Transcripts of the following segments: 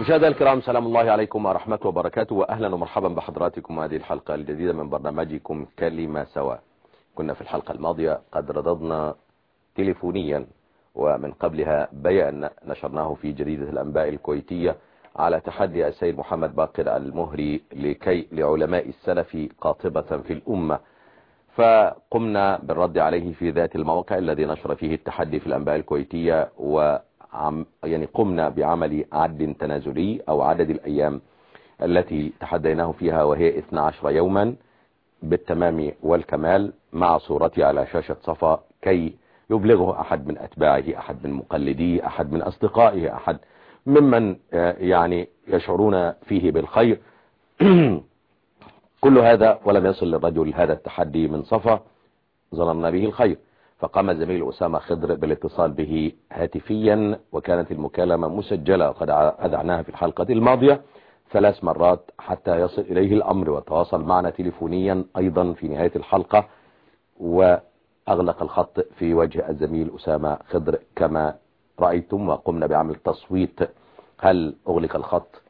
مشاهدينا الكرام، سلام الله عليكم ورحمة وبركاته، وأهلا ومرحبا بحضراتكم هذه الحلقة الجديدة من برنامجكم كلمة سواء. كنا في الحلقة الماضية قد رددنا تليفونيا ومن قبلها بيان نشرناه في جريدة الأنباء الكويتية على تحدي السيد محمد باقر المهري لعلماء السلف قاطبة في الأمة، فقمنا بالرد عليه في ذات الموقع الذي نشر فيه التحدي في الأنباء الكويتية، قمنا بعمل عد تنازلي أو عدد الأيام التي تحديناه فيها، وهي 12 يوما بالتمام والكمال، مع صورتي على شاشة صفا كي يبلغه أحد من أتباعه، أحد من مقلديه، أحد من أصدقائه، أحد ممن يشعرون فيه بالخير. كل هذا ولم يصل للرجل هذا التحدي من صفا، ظننا به الخير، فقام زميل أسامة خضر بالاتصال به هاتفيا، وكانت المكالمة مسجلة وقد أذعناها في الحلقة الماضية 3 مرات حتى يصل إليه الأمر، وتواصل معنا تليفونيا أيضا في نهاية الحلقة، وأغلق الخط في وجه الزميل أسامة خضر كما رأيتم، وقمنا بعمل تصويت هل أغلق الخط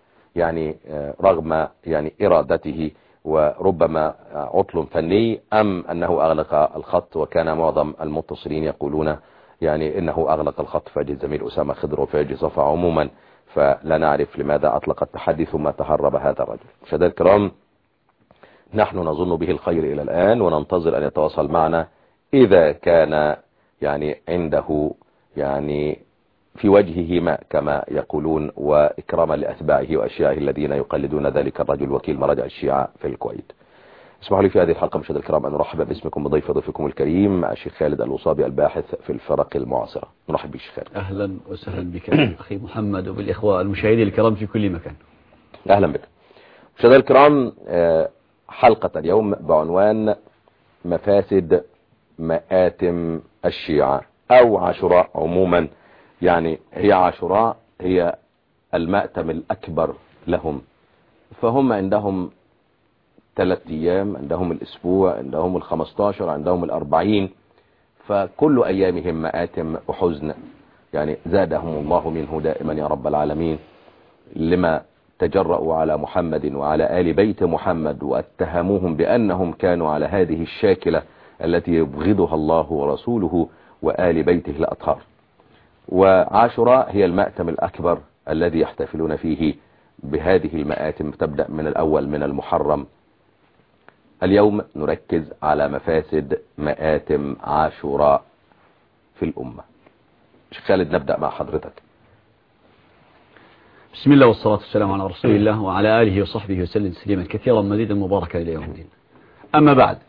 رغم إرادته وربما عطل فني، أم أنه أغلق الخط، وكان معظم المتصلين يقولون إنه أغلق الخط في وجه الزميل أسامة خضر وفي وجه صفا عموما، فلا نعرف لماذا أطلق التحدي ثم تهرب هذا الرجل. مشاهدينا الكرام، نحن نظن به الخير إلى الآن، وننتظر أن يتواصل معنا إذا كان عنده في وجهه ما كما يقولون، وإكراما لأتباعه وأشيائه الذين يقلدون ذلك الرجل وكيل مراجع الشيعة في الكويت. اسمحوا لي في هذه الحلقة مشاهدينا الكرام أن نرحب باسمكم بضيفكم الكريم الشيخ خالد الوصابي الباحث في الفرق المعاصرة. نرحب بك شيخ خالد. أهلا وسهلا بك أخي محمد وبالإخوة المشاهدين الكرام في كل مكان. أهلا بك. مشاهدينا الكرام، حلقة اليوم بعنوان مفاسد مآتم الشيعة أو عاشوراء عموما. هي عاشوراء هي المأتم الأكبر لهم، فهم عندهم 3 أيام، عندهم الأسبوع، عندهم 15، عندهم 40، فكل أيامهم مآتم وحزن، زادهم الله منه دائما يا رب العالمين، لما تجرؤوا على محمد وعلى آل بيت محمد واتهموهم بأنهم كانوا على هذه الشاكلة التي يبغضها الله ورسوله وآل بيته الأطهار. وعاشوراء هي المأتم الأكبر الذي يحتفلون فيه بهذه المآتم، تبدأ من الأول من المحرم. اليوم نركز على مفاسد مآتم عاشوراء في الأمة. شيخ خالد، نبدأ مع حضرتك. بسم الله والصلاة والسلام على رسول الله وعلى آله وصحبه وسلم تسليما كثيرا مزيدا مباركا إلى يوم الدين. أما بعد،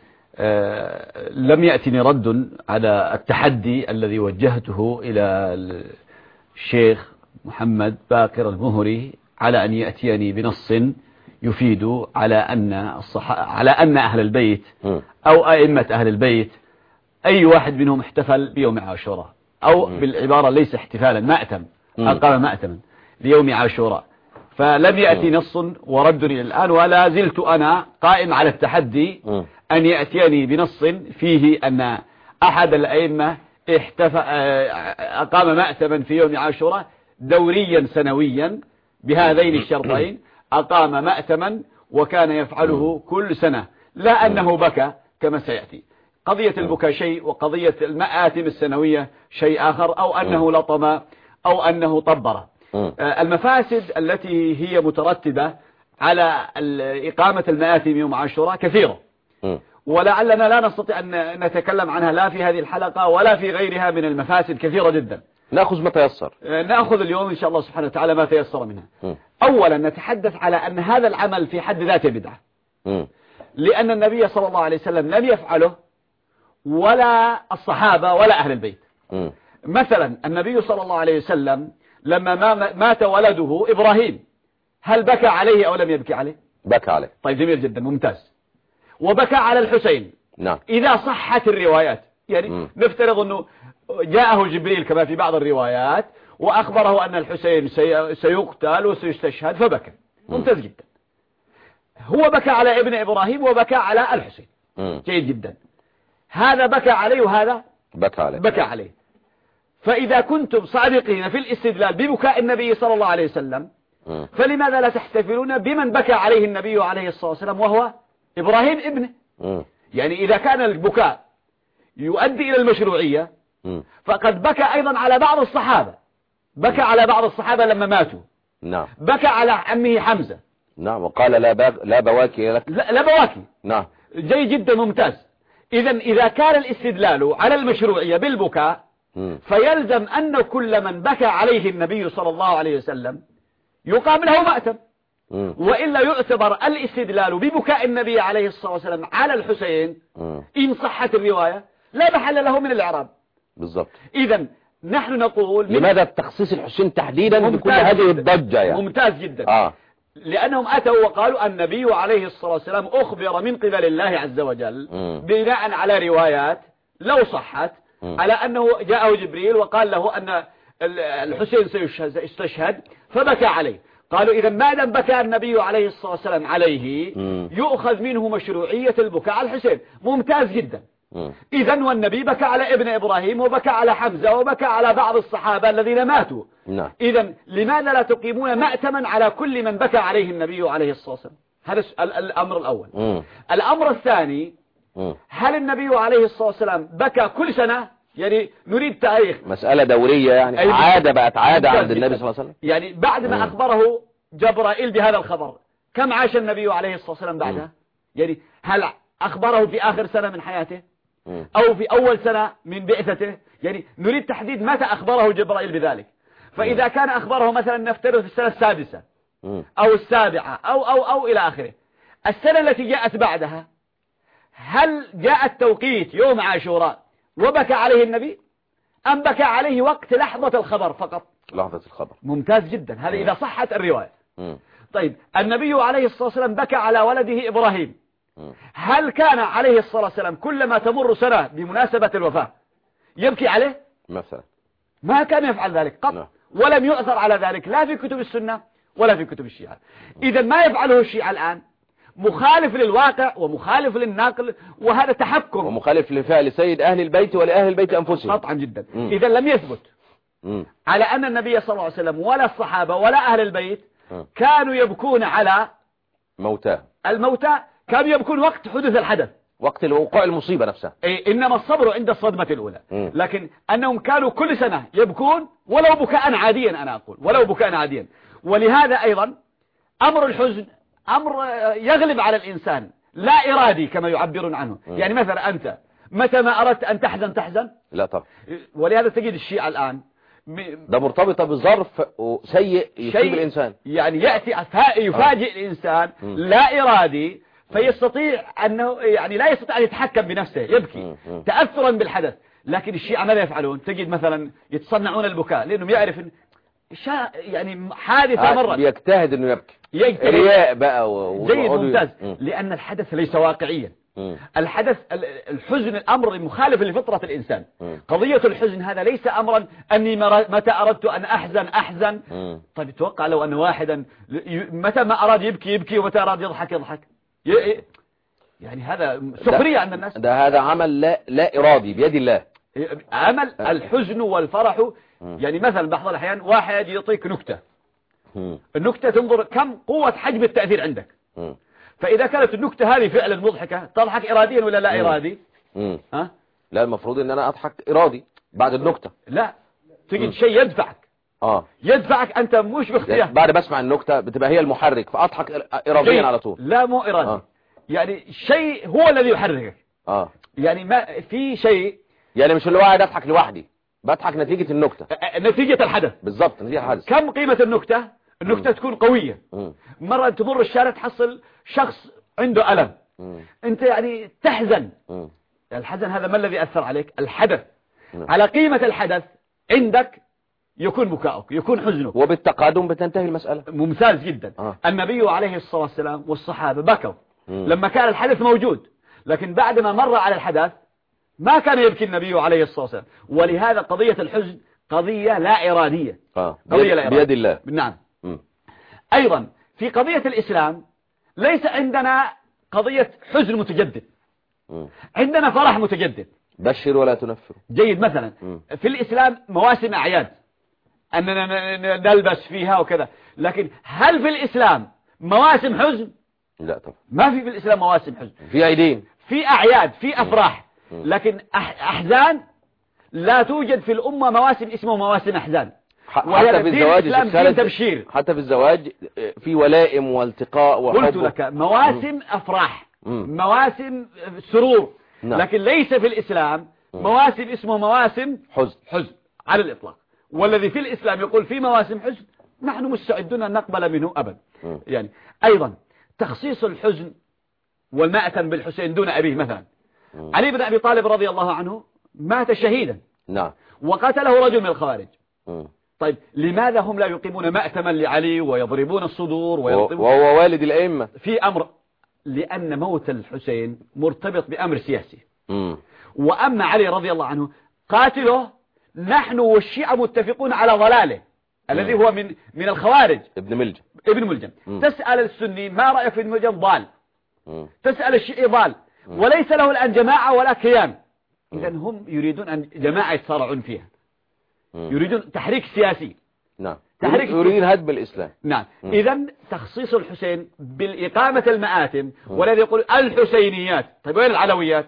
لم يأتني رد على التحدي الذي وجهته إلى الشيخ محمد باقر المهري على أن يأتيني بنص يفيد على أن أهل البيت أو أئمة أهل البيت أي واحد منهم احتفل بيوم عاشوراء، أو بالعبارة ليس احتفالا، مأتم، أقام مأتما ليوم عاشوراء. فلم يأتي نص ورد إلى الآن، ولا زلت أنا قائم على التحدي أن يأتيني بنص فيه أن أحد الأئمة أقام مأتما في يوم عاشوراء دوريا سنويا بهذين الشرطين، أقام مأتما وكان يفعله كل سنة، لا أنه بكى كما سيأتي. قضية البكاء شيء، وقضية المآتم السنوية شيء آخر، أو أنه لطم أو أنه طبر. المفاسد التي هي مترتبة على إقامة المآتم يوم عاشوراء كثيرة، ولعلنا لا نستطيع أن نتكلم عنها لا في هذه الحلقة ولا في غيرها من المفاسد كثيرة جدا. نأخذ ما تيسر، نأخذ اليوم إن شاء الله سبحانه وتعالى ما تيسر منها. أولا نتحدث على أن هذا العمل في حد ذاته بدعة، لأن النبي صلى الله عليه وسلم لم يفعله ولا الصحابة ولا أهل البيت. مثلا النبي صلى الله عليه وسلم لما مات ولده إبراهيم، هل بكى عليه أو لم يبكي عليه؟ بكى عليه. طيب، جميل جدا، ممتاز. وبكى على الحسين. نعم. إذا صحت الروايات، نفترض أنه جاءه جبريل كما في بعض الروايات وأخبره أن الحسين سيقتل وسيستشهد فبكى، ممتاز جدا. هو بكى على ابن إبراهيم وبكى على الحسين، جيد جدا. هذا بكى عليه وهذا بكى عليه. فإذا كنتم صادقين في الاستدلال ببكاء النبي صلى الله عليه وسلم فلماذا لا تحتفلون بمن بكى عليه النبي عليه الصلاة والسلام وهو إبراهيم ابنه؟ يعني إذا كان البكاء يؤدي إلى المشروعية فقد بكى أيضا على بعض الصحابة، بكى على بعض الصحابة لما ماتوا، نعم، بكى على عمه حمزة، نعم، وقال لا بواكي لك، لا بواكي، نعم، جيد جدا، ممتاز. إذا كان الاستدلال على المشروعية بالبكاء فيلزم أن كل من بكى عليه النبي صلى الله عليه وسلم يقام له مأتم، وإلا يعتبر الاستدلال ببكاء النبي عليه الصلاة والسلام على الحسين إن صحت الرواية لا محل له من الإعراب. بالضبط. إذا نحن نقول لماذا تخصيص الحسين تحديدا بكل هذه الضجة يعني؟ ممتاز جدا. لأنهم أتوا وقالوا النبي عليه الصلاة والسلام أخبر من قبل الله عز وجل بناء على روايات لو صحت على أنه جاءه جبريل وقال له أن الحسين سيستشهد فبكى عليه. قالوا إذا ما دام بكى النبي عليه الصلاة والسلام عليه يؤخذ منه مشروعية البكاء على الحسين. ممتاز جدا. إذا والنبي بكى على ابن إبراهيم وبكى على حمزة وبكى على بعض الصحابة الذين ماتوا. إذا لماذا لا تقيمون مأتما على كل من بكى عليه النبي عليه الصلاة والسلام؟ هذا الأمر الأول. الأمر الثاني، هل النبي عليه الصلاة والسلام بكى كل سنة؟ يعني نريد تاريخ، مسألة دورية يعني، عادة بقت عادة عند النبي صلى الله عليه وسلم. يعني بعد ما أخبره جبرائيل بهذا الخبر كم عاش النبي عليه الصلاة والسلام بعدها؟ يعني هل أخبره في آخر سنة من حياته أو في أول سنة من بعثته؟ يعني نريد تحديد متى أخبره جبرائيل بذلك. فإذا كان أخبره مثلا نفترض في السنة السادسة أو السابعة أو إلى آخره، السنة التي جاءت بعدها هل جاء التوقيت يوم عاشوراء وبكى عليه النبي أم بكى عليه وقت لحظة الخبر فقط؟ لحظة الخبر. ممتاز جدا. هذا إذا صحت الرواية. طيب النبي عليه الصلاة والسلام بكى على ولده إبراهيم، هل كان عليه الصلاة والسلام كلما تمر سنة بمناسبة الوفاة يبكي عليه مثلا؟ ما كان يفعل ذلك قط. ولم يؤثر على ذلك لا في كتب السنة ولا في كتب الشيعة. إذا ما يفعله الشيعة الآن مخالف للواقع ومخالف للناقل، وهذا تحكم ومخالف لفعل سيد أهل البيت ولأهل البيت أنفسهم قطعا جدا. إذا لم يثبت على أن النبي صلى الله عليه وسلم ولا الصحابة ولا أهل البيت كانوا يبكون على الموتى، كانوا يبكون وقت حدوث الحدث، وقت وقوع المصيبة نفسها. إنما الصبر عند الصدمة الأولى. لكن أنهم كانوا كل سنة يبكون ولو بكاء عاديا، أنا أقول ولو بكاء عاديا. ولهذا أيضا أمر الحزن أمر يغلب على الإنسان لا إرادي كما يعبرون عنه. يعني مثلا أنت متى ما أردت أن تحزن لا طبعا. ولهذا تجد الشيعة الآن ده مرتبطة بظرف سيء يصيب الإنسان، يعني يأتي يفاجئ الإنسان لا إرادي، فيستطيع أنه يعني لا يستطيع أن يتحكم بنفسه، يبكي تأثرا بالحدث. لكن الشيعة ماذا يفعلون؟ تجد مثلا يتصنعون البكاء لأنهم يعرف يعني حادثة مرة يجتهد أنه يبكي رياء بقى جيد ممتاز. لأن الحدث ليس واقعيا. الحدث الحزن الأمر مخالف لفطرة الإنسان. قضية الحزن هذا ليس أمرا أني متى أردت أن أحزن. طيب توقع لو أن واحدا متى ما أراد يبكي ومتى أراد يضحك. يعني هذا سخرية عند الناس. هذا عمل لا إرادي بيد الله. عمل الحزن والفرح. يعني مثلا بعض الأحيان واحد يعطيك نكتة، النكتة تنظر كم قوة حجم التأثير عندك. فإذا كانت النكتة هذه فعلا مضحكة تضحك إراديا ولا لا إرادي؟ لا، المفروض ان انا اضحك إرادي بعد النكتة. لا، تجد شيء يدفعك أنت مش باختيار. بعد بسمع النكتة بتبقى هي المحرك فأضحك إراديا على طول. لا مو إرادي. يعني شيء هو الذي يحركك. يعني ما في شيء، يعني مش اللي قاعد أضحك لوحدي، بضحك نتيجة النكتة، نتيجة الحدث. بالضبط، نتيجة الحدث. كم قيمة النكتة؟ النكتة تكون قوية. مرة تمر الشارع تحصل شخص عنده ألم، أنت يعني تحزن. الحزن هذا ما الذي أثر عليك؟ الحدث. على قيمة الحدث عندك يكون بكاؤك، يكون حزنك، وبالتقادم بتنتهي المسألة. ممتاز جدا. النبي عليه الصلاة والسلام والصحابة بكوا لما كان الحدث موجود، لكن بعد ما مر على الحدث ما كان يبكي النبي عليه الصلاة والسلام. ولهذا قضية الحزن قضية لا إرادية. قضية لا إرادية بيد الله. نعم. أيضا في قضية الإسلام ليس عندنا قضية حزن متجدد، عندنا فرح متجدد. بشر ولا تنفر. جيد. مثلا في الإسلام مواسم أعياد أننا نلبس فيها وكذا. لكن هل في الإسلام مواسم حزن؟ لا طبعا. ما في الإسلام مواسم حزن. في عيدين، في أعياد، في أفراح، لكن أحزان لا توجد في الأمة مواسم اسمه مواسم أحزان. حتى في الزواج تبشير. حتى في الزواج في ولائم والتقاء وحب. قلت لك مواسم أفراح، مواسم سرور، نعم. لكن ليس في الإسلام مواسم اسمه مواسم حزن على الإطلاق. والذي في الإسلام يقول في مواسم حزن نحن مستعدون أن نقبل منه أبدا. يعني أيضا تخصيص الحزن والمأتم بالحسين دون أبيه مثلا. علي بن أبي طالب رضي الله عنه مات شهيدا، نعم، وقتله رجل من الخوارج. طيب لماذا هم لا يقيمون مأتما لعلي ويضربون الصدور وهو والد الأئمة في أمر؟ لأن موت الحسين مرتبط بأمر سياسي. وأما علي رضي الله عنه قاتله نحن والشيعة متفقون على ضلاله الذي هو من الخوارج، ابن ملجم. تسأل السني ما رأيك في ابن ملجم؟ ضال. تسأل الشيعي ضال، وليس له الآن جماعة ولا كيان. إذن هم يريدون أن جماعة يتصارعون فيها، يريدون تحريك سياسي. نعم، يريدون هدم الإسلام. نعم. إذن تخصيص الحسين بالإقامة المآتم، والذي يقول الحسينيات. طيب وين العلويات؟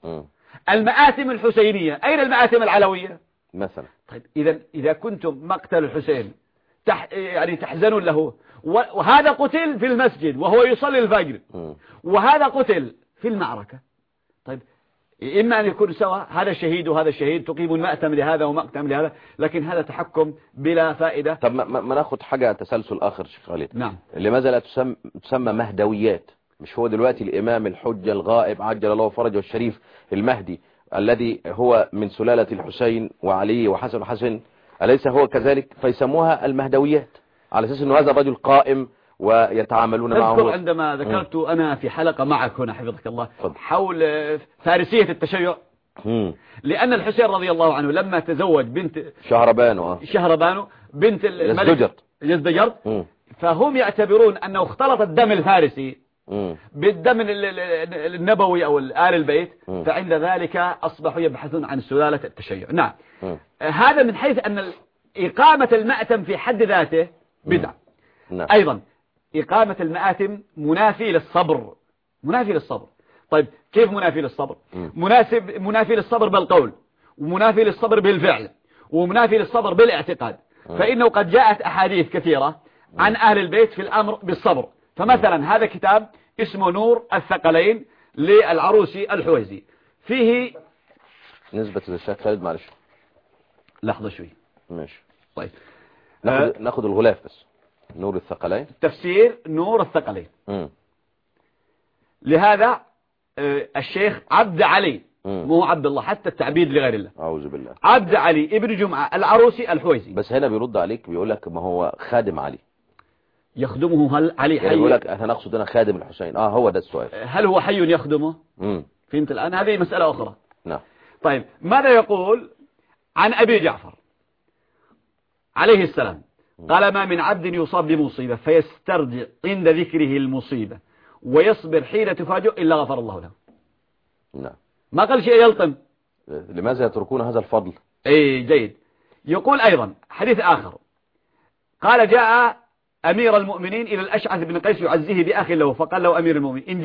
المآتم الحسينية، أين المآتم العلوية مثلا؟ طيب إذا كنتم مقتل الحسين يعني تحزنون له، وهذا قتل في المسجد وهو يصلي الفجر، وهذا قتل في المعركة، طيب إما أن يكون سوا، هذا شهيد وهذا شهيد، تقيم المأتم لهذا ومأتم لهذا، لكن هذا تحكم بلا فائدة. طب ما ناخد حاجة تسلسل آخر شيخ خالد. نعم. لماذا لا تسمى مهدويات؟ مش هو دلوقتي الإمام الحجة الغائب عجل الله فرجه الشريف المهدي الذي هو من سلالة الحسين وعلي وحسن وحسن، أليس هو كذلك؟ فيسموها المهدويات على أساس أنه هذا الرجل قائم ويتعاملون معه. أذكر عندما ذكرت أنا في حلقة معك هنا حفظك الله حول فارسية التشيع، لأن الحسين رضي الله عنه لما تزوج بنت شهربانو بنت الملك يزدجرد، فهم يعتبرون أنه اختلط الدم الفارسي بالدم النبوي أو آل البيت، فعند ذلك أصبحوا يبحثون عن سلالة التشيع. نعم. هذا من حيث أن إقامة المأتم في حد ذاته بدعة. أيضا إقامة المآتم منافي للصبر، منافي للصبر. طيب كيف منافي للصبر؟ منافي للصبر بالقول، ومنافي للصبر بالفعل، ومنافي للصبر بالاعتقاد. فإنه قد جاءت أحاديث كثيرة عن أهل البيت في الأمر بالصبر. فمثلا هذا كتاب اسمه نور الثقلين للعروسي الحويزي، فيه نسبة للشيخ خالد. معلش لحظة شوي. ماشي. طيب ناخد الغلاف بس. نور الثقلين، تفسير نور الثقلين. لهذا الشيخ عبد علي، مو عبد الله، حتى التعبيد لغير الله، أعوذ بالله، عبد علي ابن جمعة العروسي الحويزي. بس هنا بيرد عليك بيقول لك ما هو خادم علي، يخدمه. هل علي حي؟ يقول لك أنا أقصد أنا خادم الحسين. هو ده السؤال. هل هو حي يخدمه؟ فهمت الآن؟ هذه مسألة أخرى. نعم. طيب ماذا يقول عن أبي جعفر عليه السلام؟ قال ما من عبد يصاب بمصيبة فيسترجع عند ذكره المصيبة ويصبر حين تفاجئ إلا غفر الله له. نعم. ما قال شيء يلطم. لماذا يتركون هذا الفضل؟ اي جيد. يقول أيضا حديث آخر، قال جاء أمير المؤمنين إلى الأشعث بن قيس يعزيه بأخ له، فقال له أمير المؤمنين إن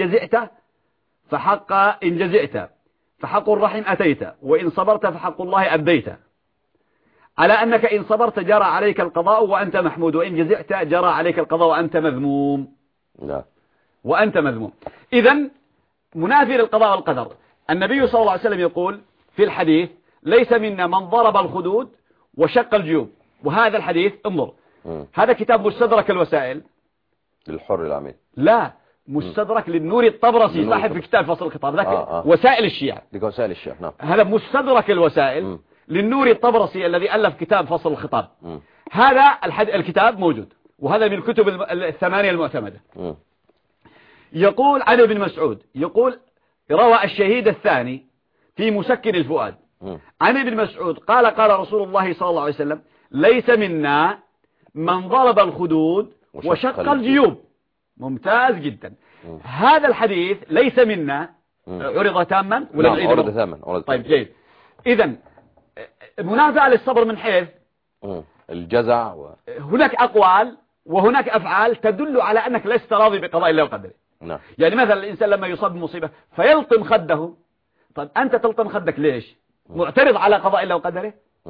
جزعت فحق الرحم أتيت، وإن صبرت فحق الله أبديت، على أنك إن صبرت جرى عليك القضاء وأنت محمود، وإن جزعت جرى عليك القضاء وأنت مذموم. لا. وأنت مذموم. إذن منافي للقضاء والقدر. النبي صلى الله عليه وسلم يقول في الحديث ليس منا من ضرب الخدود وشق الجيوب. وهذا الحديث انظر، هذا كتاب مستدرك الوسائل للحر العميد، لا مستدرك للنور الطبرسي صاحب في كتاب فصل الخطاب ذاك وسائل الشيعة. وسائل الشيعة. نعم. هذا مستدرك الوسائل للنور الطبرسي الذي ألف كتاب فصل الخطاب. هذا الكتاب موجود، وهذا من الكتب الثمانية المعتمدة. يقول عن ابن مسعود، يقول روى الشهيد الثاني في مسكن الفؤاد عن ابن مسعود قال قال رسول الله صلى الله عليه وسلم ليس منا من ضرب الخدود وشق الجيوب. ممتاز جدا. هذا الحديث ليس منا عرض تاما ولا نعم عرض تاما. طيب جيد. إذن منافعة للصبر من حيث الجزع هناك أقوال وهناك أفعال تدل على أنك لست راضي بقضاء الله وقدره. نعم. يعني مثلا الإنسان لما يصاب بمصيبة فيلطم خده، طب أنت تلطم خدك ليش؟ معترض على قضاء الله وقدره؟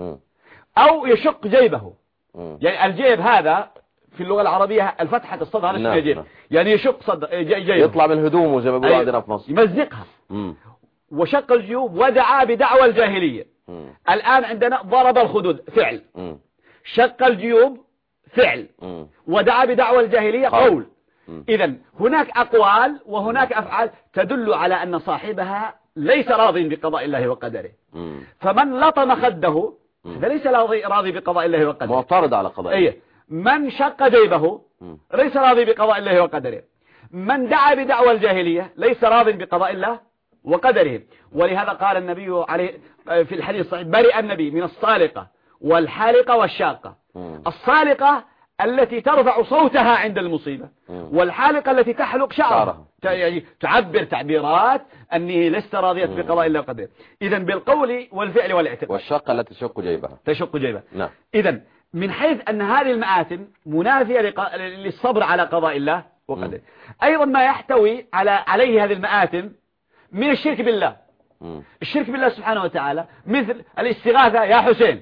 أو يشق جيبه. يعني الجيب هذا في اللغة العربية الفتحة الصدر هذا اسمه جيب. يعني يشق صدر جيبه، يطلع من هدومه زي ما بيقولوا عندنا في مصر، يمزقها. وشق الجيوب ودعا بدعوى الجاهلية. الآن عندنا ضرب الخدود فعل، شق الجيوب فعل، ودعا بدعوى الجاهلية قول. إذا هناك أقوال وهناك أفعال تدل على أن صاحبها ليس راضي بقضاء الله وقدره. فمن لطم خده هذا ليس راضي بقضاء الله وقدره، معترض على قضاء الله. من شق جيبه ليس راضي بقضاء الله وقدره. من دعا بدعوى الجاهلية ليس راضي بقضاء الله وقدره. ولهذا قال النبي عليه في الحديث الصحيح: برئ النبي من الصالقة والحالقة والشاقة. الصالقة التي ترفع صوتها عند المصيبة، والحالقة التي تحلق شعرها، يعني تعبر تعبيرات أني لست راضية بقضاء الله وقدره. إذن بالقول والفعل والاعتقاد. والشاقة التي تشق جيبها. نعم. إذن من حيث أن هذه المآتم منافية للصبر على قضاء الله وقدره. أيضا ما يحتوي عليه هذه المآتم من الشرك بالله. الشرك بالله سبحانه وتعالى، مثل الاستغاثة: يا حسين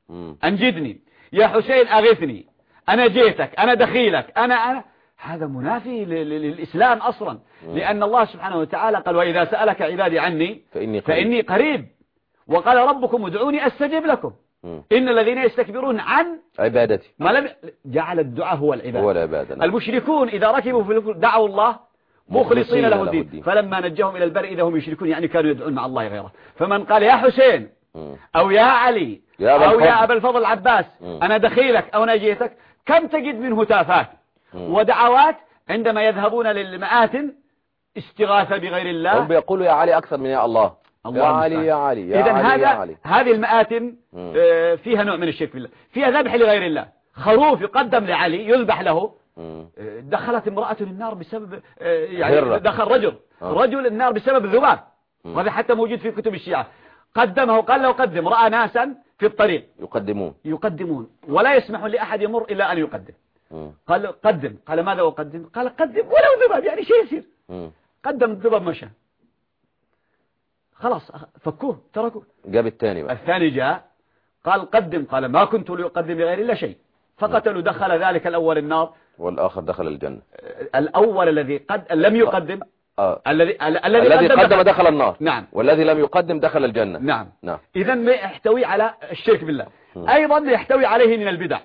أنجدني، يا حسين أغثني، أنا جيتك، أنا دخيلك، أنا هذا منافي للإسلام أصلا. لأن الله سبحانه وتعالى قال: وإذا سألك عبادي عني فإني قريب، وقال: ربكم ادعوني أستجب لكم، إن الذين يستكبرون عن عبادتي ما لم جعل الدعاء هو العبادة. المشركون إذا ركبوا في الفلك دعوا الله مخلصين له الدين، فلما نجهم إلى البر إذا هم يشركون، يعني كانوا يدعون مع الله غيره. فمن قال: يا حسين أو يا علي أو يا أبا الفضل العباس أنا دخيلك أو أنا جيتك، كم تجد منه هتافات ودعوات عندما يذهبون للمآتم استغاثة بغير الله. هم بيقولوا يا علي أكثر من يا الله. يا علي يا علي يا علي يا علي. هذه المآتم فيها نوع من الشرك بالله، فيها ذبح لغير الله. خروف يقدم لعلي يذبح له. دخلت امرأة النار بسبب يعني دخل رجل النار بسبب الذباب، وهذا حتى موجود في كتب الشيعة. قدمه، قال له قدم، رأى ناسا في الطريق يقدمون ولا يسمح لأحد يمر إلا أن يقدم. قال له قدم، قال ماذا أقدم؟ قال قدم ولو ذباب، يعني شيء يصير. قدم الذباب مشى، خلاص فكوه تركوه. جاب الثاني بقى. الثاني جاء قال قدم، قال ما كنت لأقدم لغير الله شيء، فقتلوا. دخل ذلك الأول النار والآخر دخل الجنة. الأول الذي لم يقدم الذي قدم دخل النار. نعم. والذي لم يقدم دخل الجنة. نعم. إذن يحتوي على الشرك بالله. أيضا يحتوي عليه من البدع.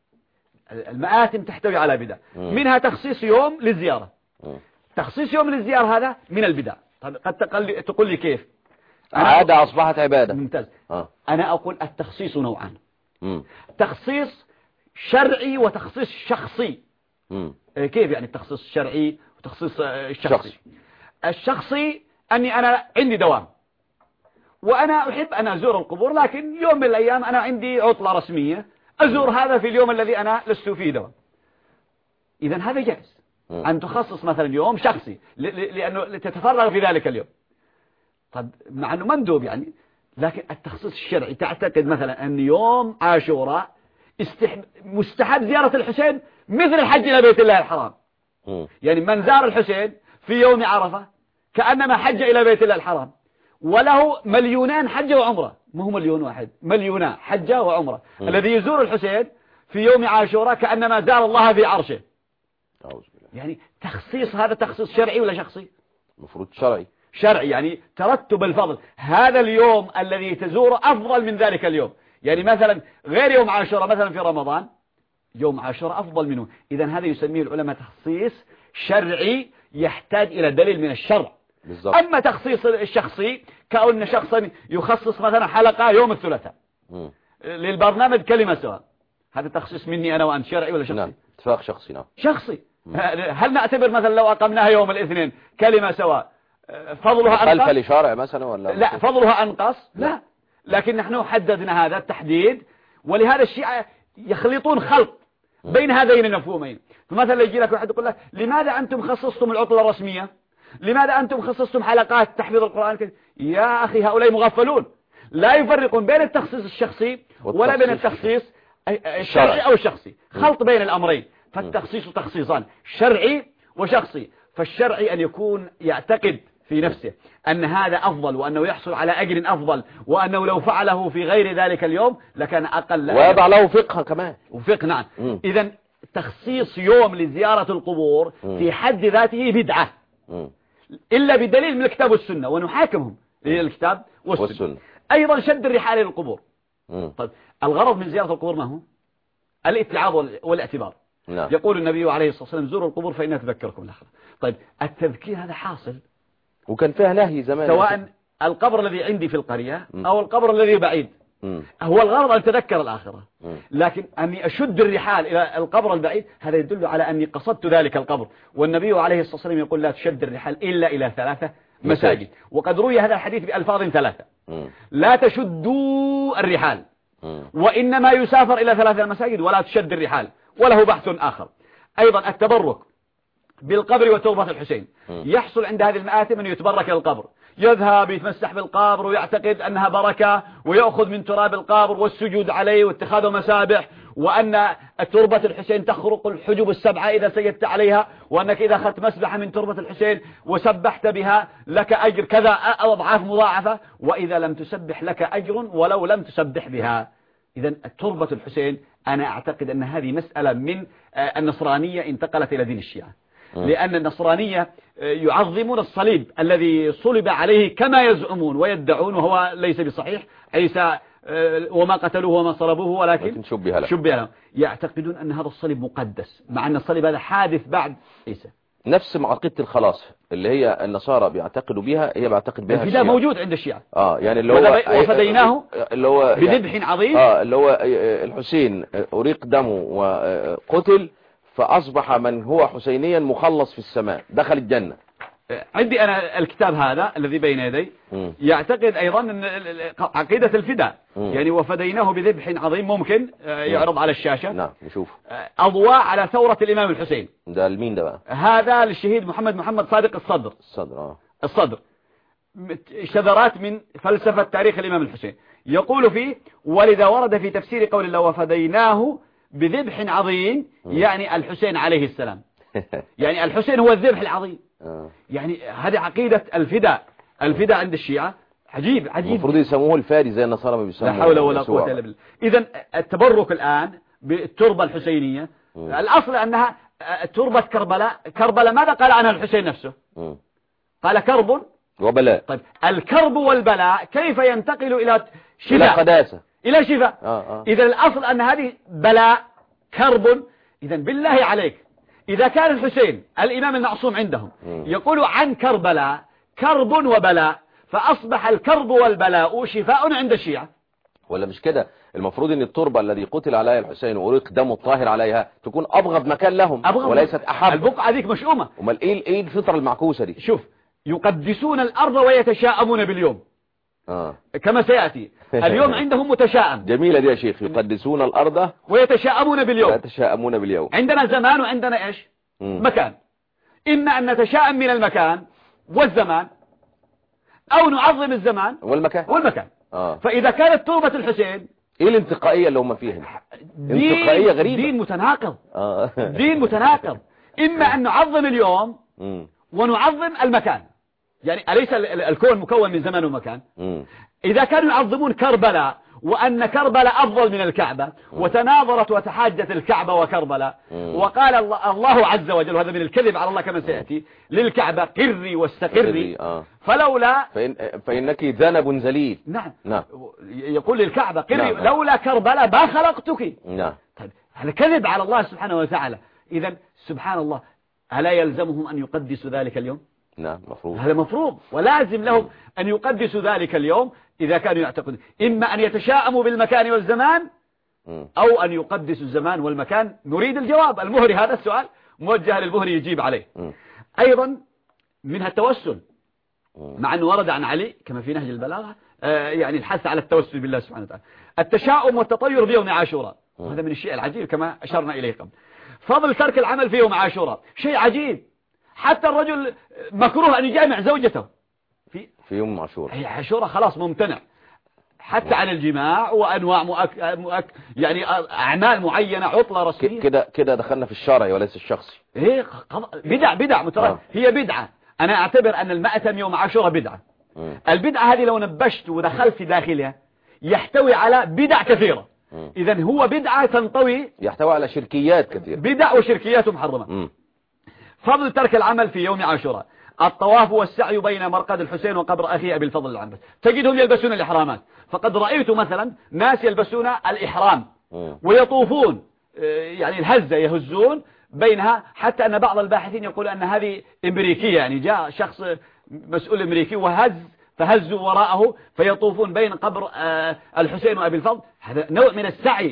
المآتم تحتوي على بدع، منها تخصيص يوم للزيارة. تخصيص يوم للزيارة هذا من البدع. قد تقول لي كيف؟ عادة أصبحت عبادة. ممتاز. أنا أقول التخصيص نوعان: تخصيص شرعي وتخصيص شخصي. كيف يعني التخصيص الشرعي وتخصيص الشخصي؟ الشخصي أني أنا عندي دوام وأنا أحب أن أزور القبور، لكن يوم من الأيام أنا عندي عطلة رسمية أزور هذا في اليوم الذي أنا لست فيه دوام. إذن هذا جائز أن تخصص مثلا يوم شخصي لأنه تتفرغ في ذلك اليوم. طب مع أنه مندوب يعني، لكن التخصيص الشرعي تعتقد مثلا أن يوم عاشوراء مستحب زيارة الحسين مثل الحج إلى بيت الله الحرام. يعني من زار الحسين في يوم عرفة كأنما حج إلى بيت الله الحرام، وله مليونان حج وعمرة، ما هو مليون واحد، مليونان حج وعمرة. الذي يزور الحسين في يوم عاشوراء كأنما زار الله في عرشه. يعني تخصيص، هذا تخصيص شرعي ولا شخصي؟ المفروض شرعي، يعني ترتب الفضل. هذا اليوم الذي تزوره أفضل من ذلك اليوم. يعني مثلا غير يوم عاشوراء مثلا في رمضان، يوم عاشوراء أفضل منه. إذن هذا يسميه العلماء تخصيص شرعي يحتاج إلى دليل من الشرع. بالضبط. أما تخصيص الشخصي كأن شخصا يخصص مثلا حلقة يوم الثلاثاء للبرنامج كلمة سواء، هذا تخصيص مني أنا وأنت، شرعي ولا شخصي؟ نعم، اتفاق شخصي. نعم، شخصي. هل نعتبر مثلا لو أقمناها يوم الاثنين كلمة سواء فضلها أنقص؟ خلف لشارع مثلا ولا لا، فضلها أنقص؟ لا. لكن نحن حددنا هذا التحديد، ولهذا الشيعة يخلطون خلط بين هذين المفهومين. فمثلا يجي لك واحد يقول لك لماذا أنتم خصصتم العطلة الرسمية؟ لماذا أنتم خصصتم حلقات تحفيظ القرآن؟ يا أخي هؤلاء مغفلون، لا يفرقون بين التخصيص الشخصي ولا بين التخصيص الشرعي أو الشخصي، خلط بين الأمرين. فالتخصيص تخصيصان، شرعي وشخصي. فالشرعي أن يكون يعتقد في نفسه أن هذا أفضل، وأنه يحصل على أجر أفضل، وأنه لو فعله في غير ذلك اليوم لكان أقل، ويضع له فقه كمان، وفقه. نعم. إذن تخصيص يوم لزيارة القبور في حد ذاته بدعة، إلا بدليل من الكتاب والسنة، ونحاكمهم للكتاب والسنة. أيضا شد الرحال للقبور. طيب الغرض من زيارة القبور ما هو؟ الاتعاظ والاعتبار. نعم. يقول النبي عليه الصلاة والسلام زوروا القبور فإنها تذكركم الآخرة. طيب التذكير هذا حاصل، وكان فيها نهي زمان، سواء القبر الذي عندي في القرية أو القبر الذي بعيد. هو الغرض أن تذكر الآخرة، لكن أني أشد الرحال إلى القبر البعيد هذا يدل على أني قصدت ذلك القبر. والنبي عليه الصلاة والسلام يقول لا تشد الرحال إلا إلى 3 مساجد، وقد روي هذا الحديث بألفاظ 3. لا تشدوا الرحال، وإنما يسافر إلى 3 مساجد ولا تشد الرحال. وله بحث آخر أيضا، التبرك بالقبر وتربة الحسين. يحصل عند هذه المآتم أن يتبرك القبر، يذهب يتمسح بالقبر ويعتقد أنها بركة، ويأخذ من تراب القبر والسجود عليه واتخاذه مسابح، وأن تربة الحسين تخرق الحجب ال7 إذا سجدت عليها، وأنك إذا أخذت مسبحة من تربة الحسين وسبحت بها لك أجر كذا أضعاف مضاعفة، وإذا لم تسبح لك أجر ولو لم تسبح بها. إذن تربة الحسين أنا أعتقد أن هذه مسألة من النصرانية انتقلت إلى دين الشيعة، لأن النصرانية يعظمون الصليب الذي صلب عليه كما يزعمون ويدعون، وهو ليس بصحيح. عيسى وما قتلوه وما صلبوه ولكن شبه له. يعتقدون أن هذا الصليب مقدس، مع أن الصليب هذا حادث بعد عيسى. نفس معقدة الخلاص اللي هي النصارى بيعتقدوا بها، هي بيعتقد بها الشيعة. موجود عند الشيعة. يعني اللي هو وفديناه اللي هو بذبح عظيم. اللي هو الحسين أريق دمه وقتل، فأصبح من هو حسينيا مخلص في السماء، دخل الجنة. عندي أنا الكتاب هذا الذي بين يدي يعتقد أيضا أن عقيدة الفداء، يعني وفديناه بذبح عظيم، ممكن يعرض على الشاشة. نعم نشوف. أضواء على ثورة الإمام الحسين. ده لمين ده بقى؟ هذا للشهيد محمد صادق الصدر. شذرات من فلسفة تاريخ الإمام الحسين. يقول فيه: ولذا ورد في تفسير قول الله وفديناه بذبح عظيم، يعني الحسين عليه السلام، يعني الحسين هو الذبح العظيم. يعني هذه عقيدة الفداء عند الشيعة. عجيب. المفروض يسموه الفادي زي النصارى ما بيسموه. لا حول ولا قوة إلا بالله. إذن التبرك الآن بالتربة الحسينية، الأصل أنها تربة كربلاء ماذا قال عنها الحسين نفسه؟ قال كرب وبلاء. طيب الكرب والبلاء كيف ينتقل إلى شفاء؟ إلى قداسة، إلى شفاء. إذا الأصل أن هذه بلاء كرب. إذا بالله عليك، إذا كان الحسين الإمام المعصوم عندهم يقول عن كربلاء كرب وبلاء، فأصبح الكرب والبلاء شفاء عند الشيعة. ولا مش كده؟ المفروض ان التربة الذي قتل عليها الحسين وأريق دمه الطاهر عليها تكون أبغض مكان لهم، وليست أحب. البقعة ذيك مشؤومة. امال ايه الفطرة المعكوسة دي؟ شوف، يقدسون الأرض ويتشاءمون باليوم. كما سيأتي اليوم عندهم متشائم. جميلة دي يا شيخ، يقدسون الأرض ويتشاءمون باليوم. عندنا زمان وعندنا إيش؟ مكان. إما أن نتشاءم من المكان والزمان، أو نعظم الزمان والمكان. فإذا كانت تربة الحسين، ايه الانتقائية اللي هم فيها؟ انتقائية غريبة، دين متناقض. إما أن نعظم اليوم ونعظم المكان، يعني أليس الكون مكون من زمان ومكان؟ إذا كانوا يعظمون كربلاء، وأن كربلاء أفضل من الكعبة، وتناظرت وتحاجت الكعبة وكربلاء، وقال الله عز وجل، وهذا من الكذب على الله كما سيأتي، للكعبة قري واستقري، فلولا فإنك ذنب ذليل. نعم. يقول للكعبة قري، لولا كربلاء ما خلقتك. طيب هذا كذب على الله سبحانه وتعالى. إذا سبحان الله، ألا يلزمهم أن يقدسوا ذلك اليوم؟ نعم مفروض. هذا مفروض، ولازم لهم أن يقدسوا ذلك اليوم إذا كانوا يعتقدون. إما أن يتشاءموا بالمكان والزمان، أو أن يقدسوا الزمان والمكان. نريد الجواب. المهري هذا السؤال موجه للمهري يجيب عليه. أيضا منها التوسل، مع أنه ورد عن علي كما في نهج البلاغة يعني الحث على التوسل بالله سبحانه وتعالى. التشاؤم والتطير بيوم عاشوراء، وهذا من الشيء العجيب كما أشرنا إليه قبل. فضل ترك العمل في يوم عاشوراء شيء عجيب. حتى الرجل مكروه أن يجامع زوجته في يوم عاشوراء. عاشوراء خلاص ممتنع. حتى عن الجماع وأنواع يعني أعمال معينة عطلة رسمية. كده دخلنا في الشرعي وليس الشخصي. هي بدع متركب. هي بدعة. أنا أعتبر أن المأتم يوم عاشوراء بدعة. البدعة هذه لو نبشت ودخلت في داخلها يحتوي على بدع كثيرة. إذن هو بدعة تنطوي، يحتوي على شركيات كثيرة، بدع وشركيات محرمة. فضل ترك العمل في يوم عاشوراء: الطواف والسعي بين مرقد الحسين وقبر أخي أبي الفضل العنبس. تجدهم يلبسون الإحرامات. فقد رأيت مثلا ناس يلبسون الإحرام ويطوفون، يعني الهزة يهزون بينها، حتى أن بعض الباحثين يقول أن هذه أمريكية، يعني جاء شخص مسؤول أمريكي فهزوا وراءه فيطوفون بين قبر الحسين وأبي الفضل. هذا نوع من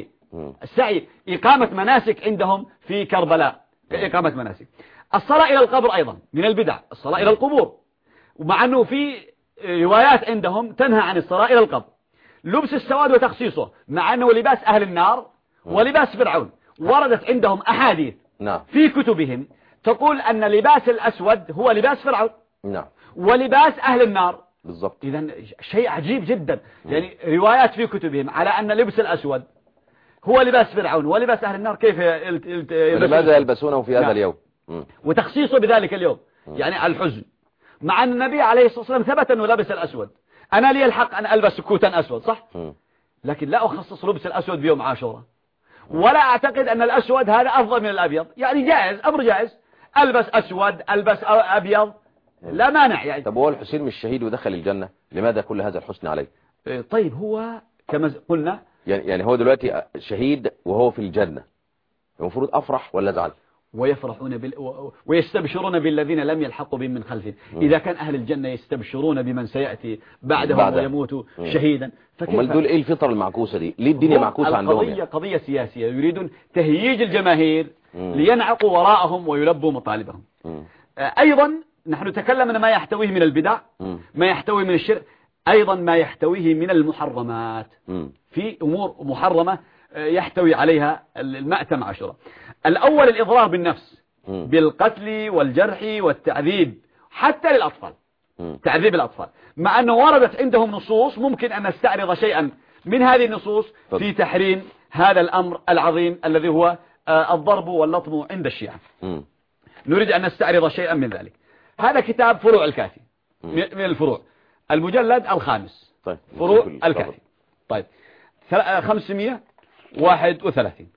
السعي، إقامة مناسك عندهم في كربلاء، إقامة مناسك. الصلاة إلى القبر أيضا من البدع، الصلاة إلى القبور، ومع أنه في روايات عندهم تنهى عن الصلاة إلى القبر. لبس السواد وتخصيصه، مع أنه لباس أهل النار ولباس فرعون. وردت عندهم أحاديث في كتبهم تقول أن لباس الأسود هو لباس فرعون ولباس أهل النار بالضبط. إذن شيء عجيب جدا. يعني روايات في كتبهم على أن لبس الأسود هو لباس فرعون ولباس أهل النار. كيف لماذا يلبسونه في هذا اليوم؟ وتخصيصه بذلك اليوم يعني الحزن، مع أن النبي عليه الصلاة والسلام ثبت أنه لبس الأسود. أنا لي الحق أن ألبس كوتا أسود، صح؟ لكن لا أخصص لبس الأسود بيوم عاشوراء، ولا أعتقد أن الأسود هذا أفضل من الأبيض. يعني جائز، أمر جائز، ألبس أسود ألبس أبيض لا مانع يعني. طب هو الحسين مش شهيد ودخل الجنة، لماذا كل هذا الحسن عليه؟ طيب هو كما قلنا يعني هو دلوقتي شهيد وهو في الجنة، المفروض أفرح ولا أزعل؟ ويفرحون ويستبشرون بالذين لم يلحقوا بهم من خلفهم. إذا كان أهل الجنة يستبشرون بمن سيأتي بعدهم ويموت شهيدا، فكيف دول إيه الفطر المعكوسة دي؟ ليه الدنيا معكوسة عندهم؟ القضية قضية سياسية، يريدون تهييج الجماهير لينعقوا وراءهم ويلبوا مطالبهم. أيضا نحن تكلمنا ما يحتويه من البدع، ما يحتويه من الشرك، أيضا ما يحتويه من المحرمات. في أمور محرمة يحتوي عليها المأتم عاشوراء. الأول الإضرار بالنفس بالقتل والجرح والتعذيب حتى للأطفال، تعذيب الأطفال، مع أنه وردت عندهم نصوص ممكن أن نستعرض شيئا من هذه النصوص في تحريم هذا الأمر العظيم الذي هو الضرب واللطم عند الشيعة. نريد أن نستعرض شيئا من ذلك. هذا كتاب فروع الكافي من الفروع، المجلد الخامس. طيب. فروع الكافي. طيب 531.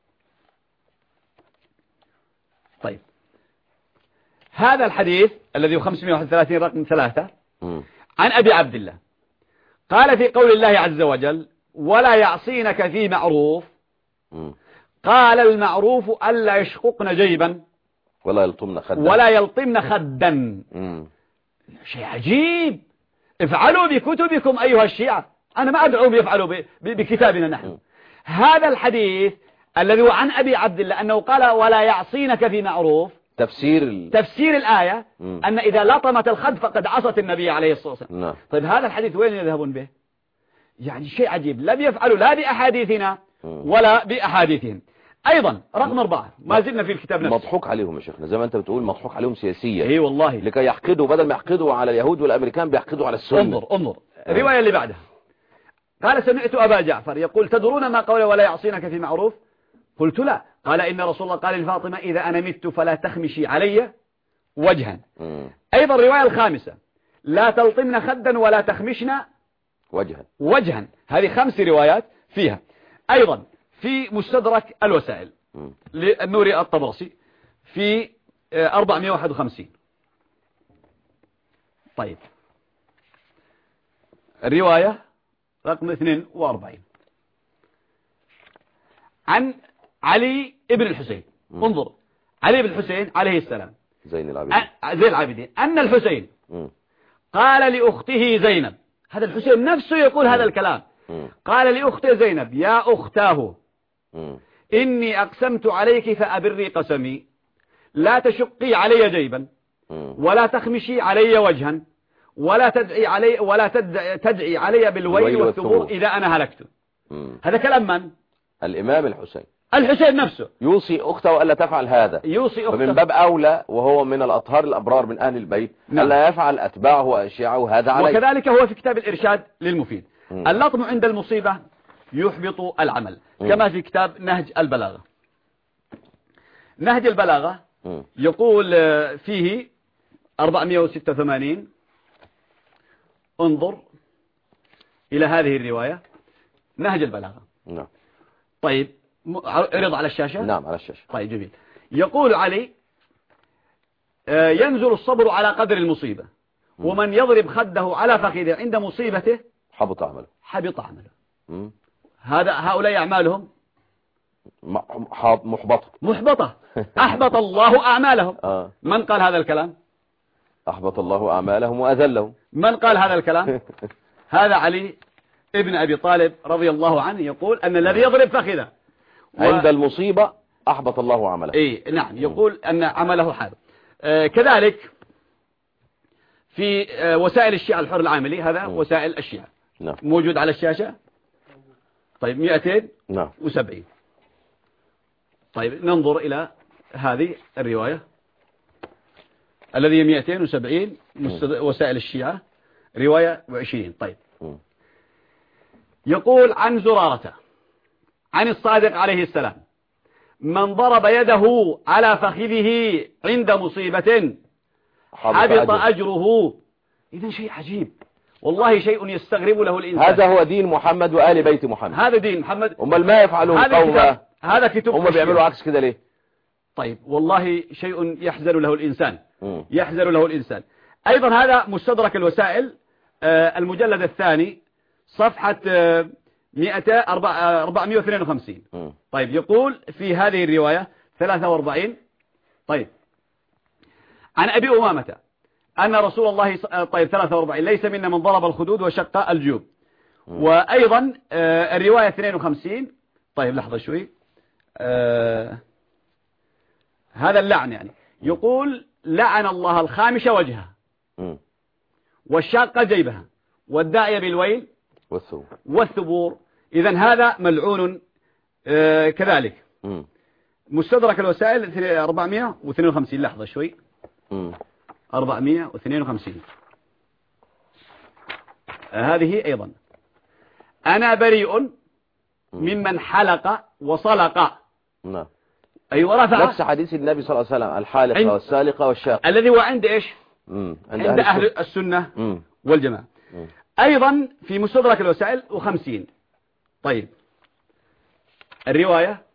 طيب هذا الحديث الذي هو 531 رقم 3 عن أبي عبد الله قال في قول الله عز وجل: ولا يعصينك في معروف. قال: المعروف ألا يشققن جيبا ولا يلطمن خدا. شيء عجيب. افعلوا بكتبكم أيها الشيعة. أنا ما أدعوهم يفعلوا بكتابنا نحن. هذا الحديث الذي هو عن أبي عبد الله أنه قال: ولا يعصينك في معروف، تفسير الآية أن إذا لطمت الخد فقد عصت النبي عليه الصلاة والسلام. طيب هذا الحديث وين يذهبون به؟ يعني شيء عجيب، لم يفعلوا لا بأحاديثنا ولا بأحاديثهم. أيضا رقم 4 ما زلنا في الكتاب نفسه. مضحوك عليهم يا شيخنا، زي ما أنت بتقول مضحوك عليهم سياسيا. اي والله، لكي يحقدوا، بدل ما يحقدوا على اليهود والأمريكان بيحقدوا على السنة. انظر الرواية اللي بعدها. قال: سمعت أبا جعفر يقول: تدرون ما قول ولا يعصينك في معروف؟ قلت: لا. قال: إن رسول الله قال لفاطمة: إذا أنا مت فلا تخمشي علي وجها. أيضا الرواية الخامسة: لا تلطمن خدا ولا تخمشن وجها. هذه 5 روايات فيها. أيضا في مستدرك الوسائل للنوري الطبرسي في 451. طيب الرواية رقم 42 عن علي ابن الحسين. انظر، علي بن الحسين عليه السلام زين العابدين أن الحسين قال لأخته زينب، هذا الحسين نفسه يقول هذا الكلام، قال لأخته زينب: يا أختاه، إني أقسمت عليك فأبري قسمي، لا تشقي علي جيبا ولا تخمشي علي وجها ولا تدعي علي بالويل والثبور إذا أنا هلكت. هذا كلام من؟ الإمام الحسين نفسه يوصي أخته ألا تفعل هذا، فمن باب أولى وهو من الأطهار الأبرار من أهل البيت ألا يفعل أتباعه وأشياعه هذا عليه. وكذلك هو في كتاب الإرشاد للمفيد اللطم عند المصيبة يحبط العمل، كما في كتاب نهج البلاغة. نهج البلاغة يقول فيه 486، انظر إلى هذه الرواية، نهج البلاغة. نعم. طيب عرض على الشاشة. نعم على الشاشة. طيب جميل. يقول علي: ينزل الصبر على قدر المصيبة، ومن يضرب خده على فخذه عند مصيبته حبط عمله. حبط عمله. هؤلاء أعمالهم محبطة. أحبط الله أعمالهم. من قال هذا الكلام؟ أحبط الله أعمالهم وأذلهم. من قال هذا الكلام؟ هذا علي ابن أبي طالب رضي الله عنه يقول أن الذي يضرب فخذه عند المصيبة أحبط الله عمله. نعم، يقول أن عمله حابط. كذلك في وسائل الشيعة الحر العاملي، هذا وسائل الشيعة. نعم. موجود على الشاشة. طيب 270. نعم. طيب ننظر إلى هذه الرواية الذي 270 وسائل الشيعة رواية 20. طيب يقول عن زرارة عن الصادق عليه السلام: من ضرب يده على فخذه عند مصيبة حبط أجره. إذن شيء عجيب والله، شيء يستغرب له الإنسان. هذا هو دين محمد وآل بيت محمد. هذا دين محمد. هم ما يفعلون قومه. هذا كتب. هم بيعملوا عكس كده ليه؟ طيب والله شيء يحزن له الإنسان. يحزن له الإنسان. أيضا هذا مستدرك الوسائل المجلد الثاني صفحة 452. طيب يقول في هذه الرواية 43. طيب عن أبي أمامة أن رسول الله، طيب 43، ليس منا من ضرب الخدود وشق الجيوب. وأيضا الرواية 52. طيب لحظة شوي. هذا اللعن يعني يقول: لعن الله الخامش وجهها والشاق جيبها والداعي بالويل والثبور. إذن هذا ملعون. كذلك مستدرك الوسائل 452. لحظة شوي. 452 هذه أيضا: أنا بريء ممن حلق وصلق. نعم. أيوة، رفع نفس حديث النبي صلى الله عليه وسلم: الحالقة والسالقة والشاق، الذي هو عند إيش؟ عند أهل السنة والجماعة. أيضا في مستدرك الوسائل 50. طيب الرواية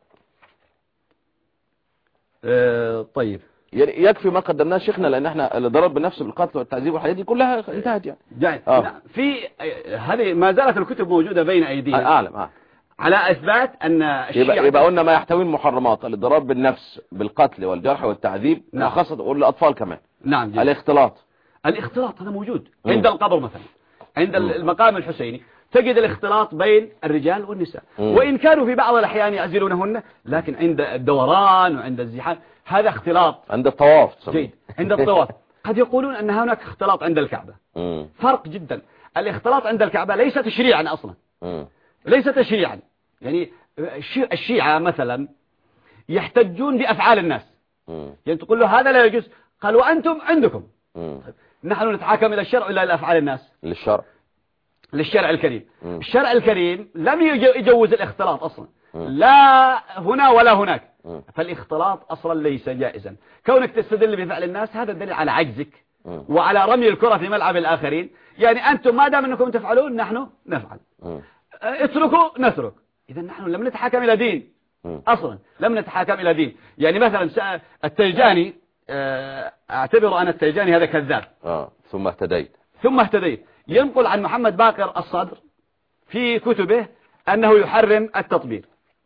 طيب يكفي ما قدمناه شيخنا، لأن احنا اللي ضرب بنفسه بالقتل والتعذيب والحاجات دي كلها انتهت يعني. في هذه ما زالت الكتب موجودة بين أيدينا. أعلم. على إثبات أن يبقى قلنا ما يحتوي المحرمات: الضرب بالنفس بالقتل والجرح والتعذيب، خاصة تقول للأطفال كمان. نعم. الاختلاط هذا موجود عند القبر مثلا، عند المقام الحسيني تجد الاختلاط بين الرجال والنساء، وإن كانوا في بعض الأحيان يعزلونهن، لكن عند الدوران وعند الزحام هذا اختلاط. عند الطواف جيد. عند الطواف قد يقولون أن هناك اختلاط عند الكعبة. فرق جدا. الاختلاط عند الكعبة ليس تشريعا أصلا. ليس تشريعا. يعني الشيعة مثلا يحتجون بأفعال الناس. يعني تقول له هذا لا يجوز، قال وأنتم عندكم. نحن نتحاكم إلى الشرع ولا إلى أفعال الناس؟ للشرع الكريم. الشرع الكريم لم يجوز الاختلاط أصلا، لا هنا ولا هناك. فالاختلاط أصلا ليس جائزا. كونك تستدل بفعل الناس هذا دليل على عجزك وعلى رمي الكرة في ملعب الآخرين. يعني أنتم ما دام أنكم تفعلون نحن نفعل، اتركوا نترك. إذا نحن لم نتحاكم إلى دين أصلا، لم نتحاكم إلى دين. يعني مثلا التيجاني، أعتبر أن التيجاني هذا كذاب. ثم اهتديت ينقل عن محمد باقر الصدر في كتبه أنه يحرم التطبير.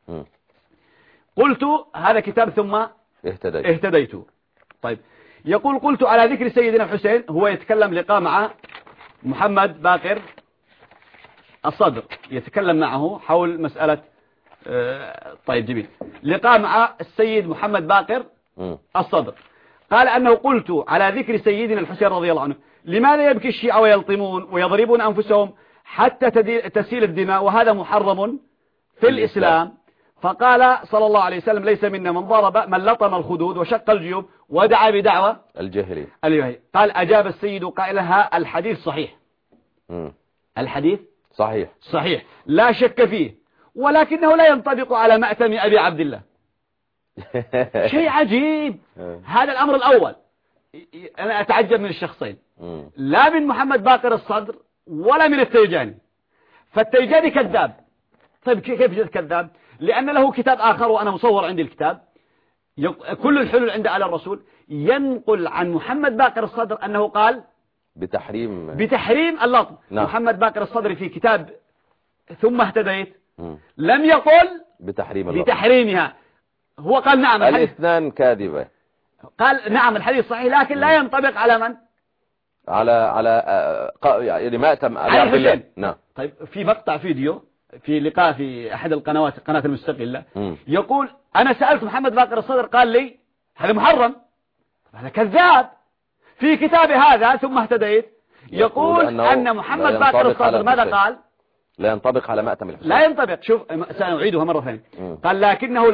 قلت هذا كتاب ثم اهتديت. طيب يقول: قلت على ذكر سيدنا الحسين، هو يتكلم لقاء مع محمد باقر الصدر، يتكلم معه حول مسألة طيب جميل، لقاء مع السيد محمد باقر الصدر. قال أنه: قلت على ذكر سيدنا الحسين رضي الله عنه، لماذا يبكي الشيعة ويلطمون ويضربون أنفسهم حتى تسيل الدماء وهذا محرم في الإسلام؟ فقال صلى الله عليه وسلم: ليس منا من ضرب من لطم الخدود وشق الجيوب ودعا بدعوة الجاهلية. قال: أجاب السيد قائلها: الحديث صحيح. الحديث صحيح صحيح لا شك فيه، ولكنه لا ينطبق على مأتم أبي عبد الله. شيء عجيب. هذا الأمر الأول. أنا أتعجب من الشخصين، لا من محمد باقر الصدر ولا من التيجاني. فالتيجاني كذاب. طيب كيف كذاب؟ لأن له كتاب آخر وأنا مصور عندي الكتاب، كل الحلول عند على الرسول، ينقل عن محمد باقر الصدر أنه قال بتحريم اللطم. نعم. محمد باقر الصدر في كتاب ثم اهتديت لم يقل بتحريمها. هو قال نعم الاثنان كاذبة. قال نعم الحديث صحيح، لكن لا ينطبق على من؟ على يعني مأتم أبي عبد الله. نعم. طيب في مقطع فيديو في لقاء في أحد القنوات، قناة المستقلة، يقول أنا سألت محمد باقر الصدر قال لي هذا محرم. هذا كذاب. في كتاب هذا ثم اهتديت يقول أن محمد باقر الصدر ماذا قال؟ لا ينطبق على مأتم الحسين. لا ينطبق. شوف سنعيدها مرة ثانية. قال لكنه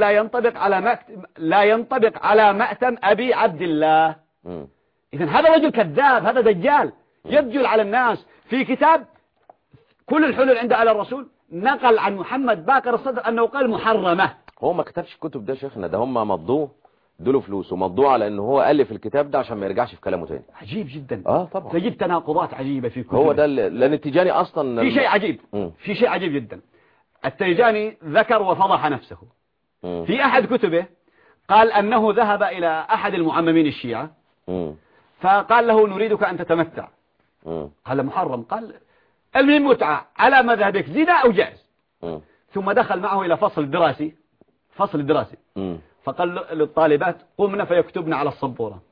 لا ينطبق على مأتم أبي عبد الله. إذن هذا رجل كذاب، هذا دجال يدجل على الناس. في كتاب كل الحلول عند على الرسول نقل عن محمد باقر الصدر أنه قال محرمة. هو ما كتبش الكتب ده شيخنا، ده هم مضوه، ادوا فلوس ومضوه على انه هو ألف الكتاب ده عشان ما يرجعش في كلامه تاني. عجيب جدا. طبعا تجد تناقضات عجيبة في كتب. هو ده لأن التيجاني أصلا في شيء عجيب. في شيء عجيب جدا. التيجاني ذكر وفضح نفسه. في أحد كتبه قال أنه ذهب إلى أحد المعممين الشيعة فقال له نريدك أن تتمتع. قال محرم. قال المهم متعة على مذهبك زنا أو جائز. ثم دخل معه إلى فصل الدراسي فقال للطالبات قمنا فيكتبن على السبورة.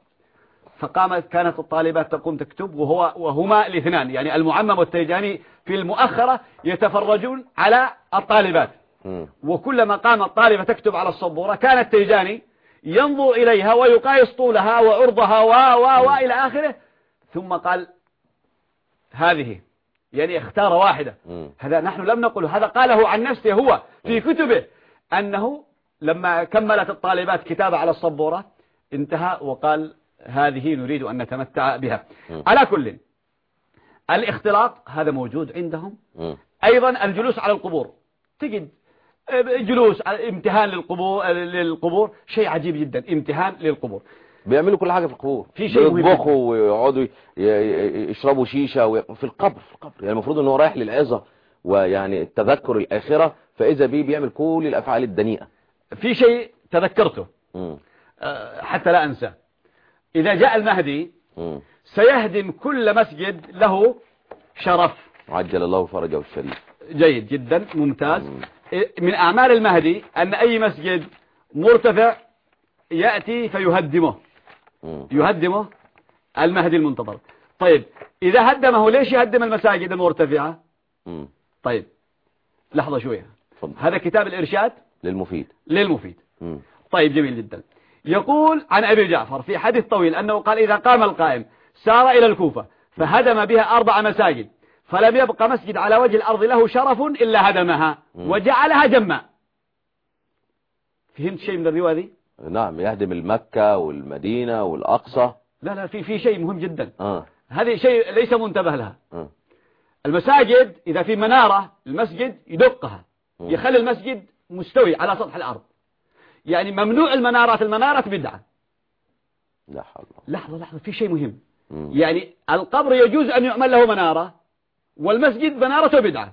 كانت الطالبات تقوم تكتب وهما الاثنان يعني المعمم والتيجاني في المؤخرة يتفرجون على الطالبات. وكلما قام الطالبة تكتب على السبورة كان التيجاني ينظر إليها ويقايس طولها وعرضها إلى آخره. ثم قال هذه يعني اختار واحدة. هذا نحن لم نقل، هذا قاله عن نفسه هو في كتبه أنه لما كملت الطالبات كتابة على السبورة انتهى وقال هذه نريد أن نتمتع بها. على كل الاختلاط هذا موجود عندهم. أيضا الجلوس على القبور، تجد جلوس امتهان للقبور شيء عجيب جدا. امتهان للقبور، بيعملوا كل حاجة في القبور، في شيء يطبخوا ويقعدوا يشربوا شيشة في القبر. يعني المفروض انه رايح للعظة ويعني التذكر الآخرة، فإذا بيعمل كل الأفعال الدنيئة. في شيء تذكرته حتى لا أنسى. إذا جاء المهدي سيهدم كل مسجد له شرف. عجل الله فرجه الشريف. جيد جدا ممتاز. من أعمال المهدي أن أي مسجد مرتفع يأتي فيهدمه. يهدمه المهدي المنتظر. طيب إذا هدمه ليش يهدم المساجد المرتفعة؟ طيب لحظة شوية. هذا كتاب الإرشاد للمفيد. طيب جميل جدا. يقول عن أبي جعفر في حديث طويل أنه قال إذا قام القائم سار إلى الكوفة فهدم بها 4 مساجد فلم يبقى مسجد على وجه الأرض له شرف إلا هدمها وجعلها جماء. فهمت شيء من الرواية دي؟ نعم، يهدم المكة والمدينة والأقصى. لا في شيء مهم جدا. هذه شيء ليس منتبه لها. المساجد إذا في منارة المسجد يدقها، يخلي المسجد مستوي على سطح الأرض. يعني ممنوع المنارات بدعة. لحظة في شيء مهم. يعني القبر يجوز أن يعمل له منارة والمسجد منارته بدعة.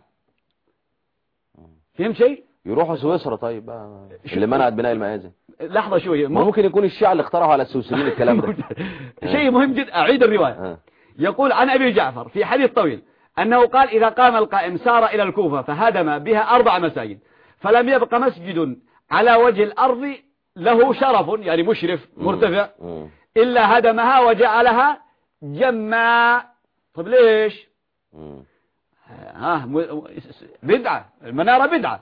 فهم شيء؟ يروحوا سويسرا. طيب اللي منعت بناء المآذن. لحظة شوية. ممكن يكون الشيعة اللي اخترعوا على السويسريين الكلام ده. شيء مهم جدا. أعيد الرواية. يقول عن أبي جعفر في حديث طويل أنه قال إذا قام القائم سار إلى الكوفة فهدم بها 4 مساجد فلم يبق مسجد على وجه الأرض له شرف يعني مشرف مرتفع إلا هدمها وجعلها جماء. طب ليش؟ بدعة. المنارة بدعة.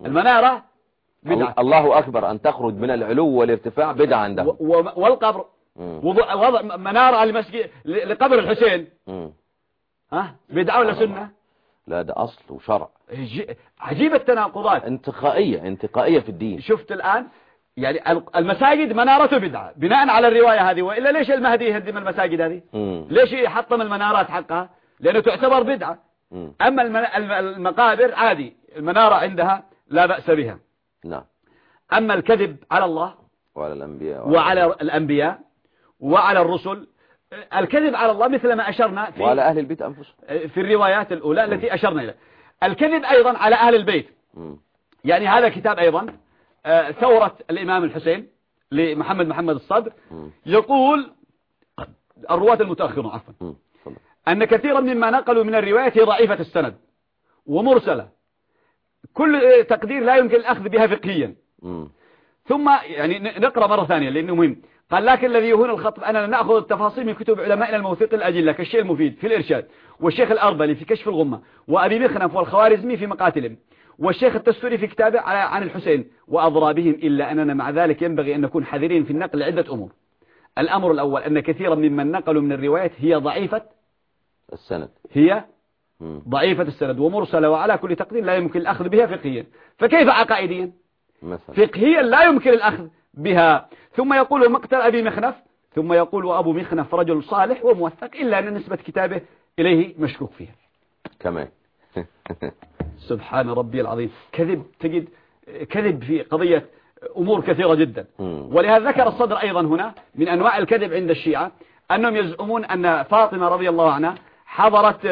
الله أكبر أن تخرج من العلو والارتفاع بدعة عندهم. والقبر وضع منارة على المسجد لقبر الحسين بدعة ولا سنة؟ لا ده أصل وشرع. عجيب التناقضات. انتقائية في الدين. شفت الآن يعني المساجد منارته بدعة بناء على الرواية هذه. وإلا ليش المهدي يهدم المساجد هذه؟ ليش يحطم المنارات حقها؟ لأنه تعتبر بدعة. أما المقابر عادي، المنارة عندها لا بأس بها. نعم. أما الكذب على الله وعلى الأنبياء وعلى الرسل، الكذب على الله مثل ما أشرنا في وعلى أهل البيت أنفسهم في الروايات الأولى التي أشرنا إليها. الكذب أيضا على أهل البيت. يعني هذا كتاب أيضا ثورة الإمام الحسين لمحمد الصدر، يقول الرواة المتأخرون عفوا أن كثيرا مما نقلوا من الرواية هي ضعيفة السند ومرسلة، كل تقدير لا يمكن الأخذ بها فقهيا. ثم يعني نقرأ مرة ثانية لأنه مهم. قال لكن الذي يهون الخطب أننا نأخذ التفاصيل من كتب علمائنا الموثوق الأجلة كالشيخ المفيد في الإرشاد، والشيخ الأربلي في كشف الغمة، وأبي مخنف والخوارزمي في مقاتلهم، والشيخ التستوري في كتابه عن الحسين وأضرابهم، إلا أننا مع ذلك ينبغي أن نكون حذرين في النقل لعدة أمور. الأمر الأول أن كثيرا ممن نقلوا من الروايات هي ضعيفة السند، ضعيفة السند ومرسلة، وعلى كل تقدير لا يمكن الأخذ بها فقهيا، فكيف عقائديا؟ فقهيا لا يمكن الأخذ بها. ثم يقول مقتل أبي مخنف، ثم يقول وأبو مخنف رجل صالح وموثق، إلا أن نسبة كتابه إليه مشكوك فيها كمان. سبحان ربي العظيم. كذب، تجد كذب في قضية أمور كثيرة جدا. ولهذا ذكر الصدر أيضا هنا من أنواع الكذب عند الشيعة أنهم يزعمون أن فاطمة رضي الله عنها حضرت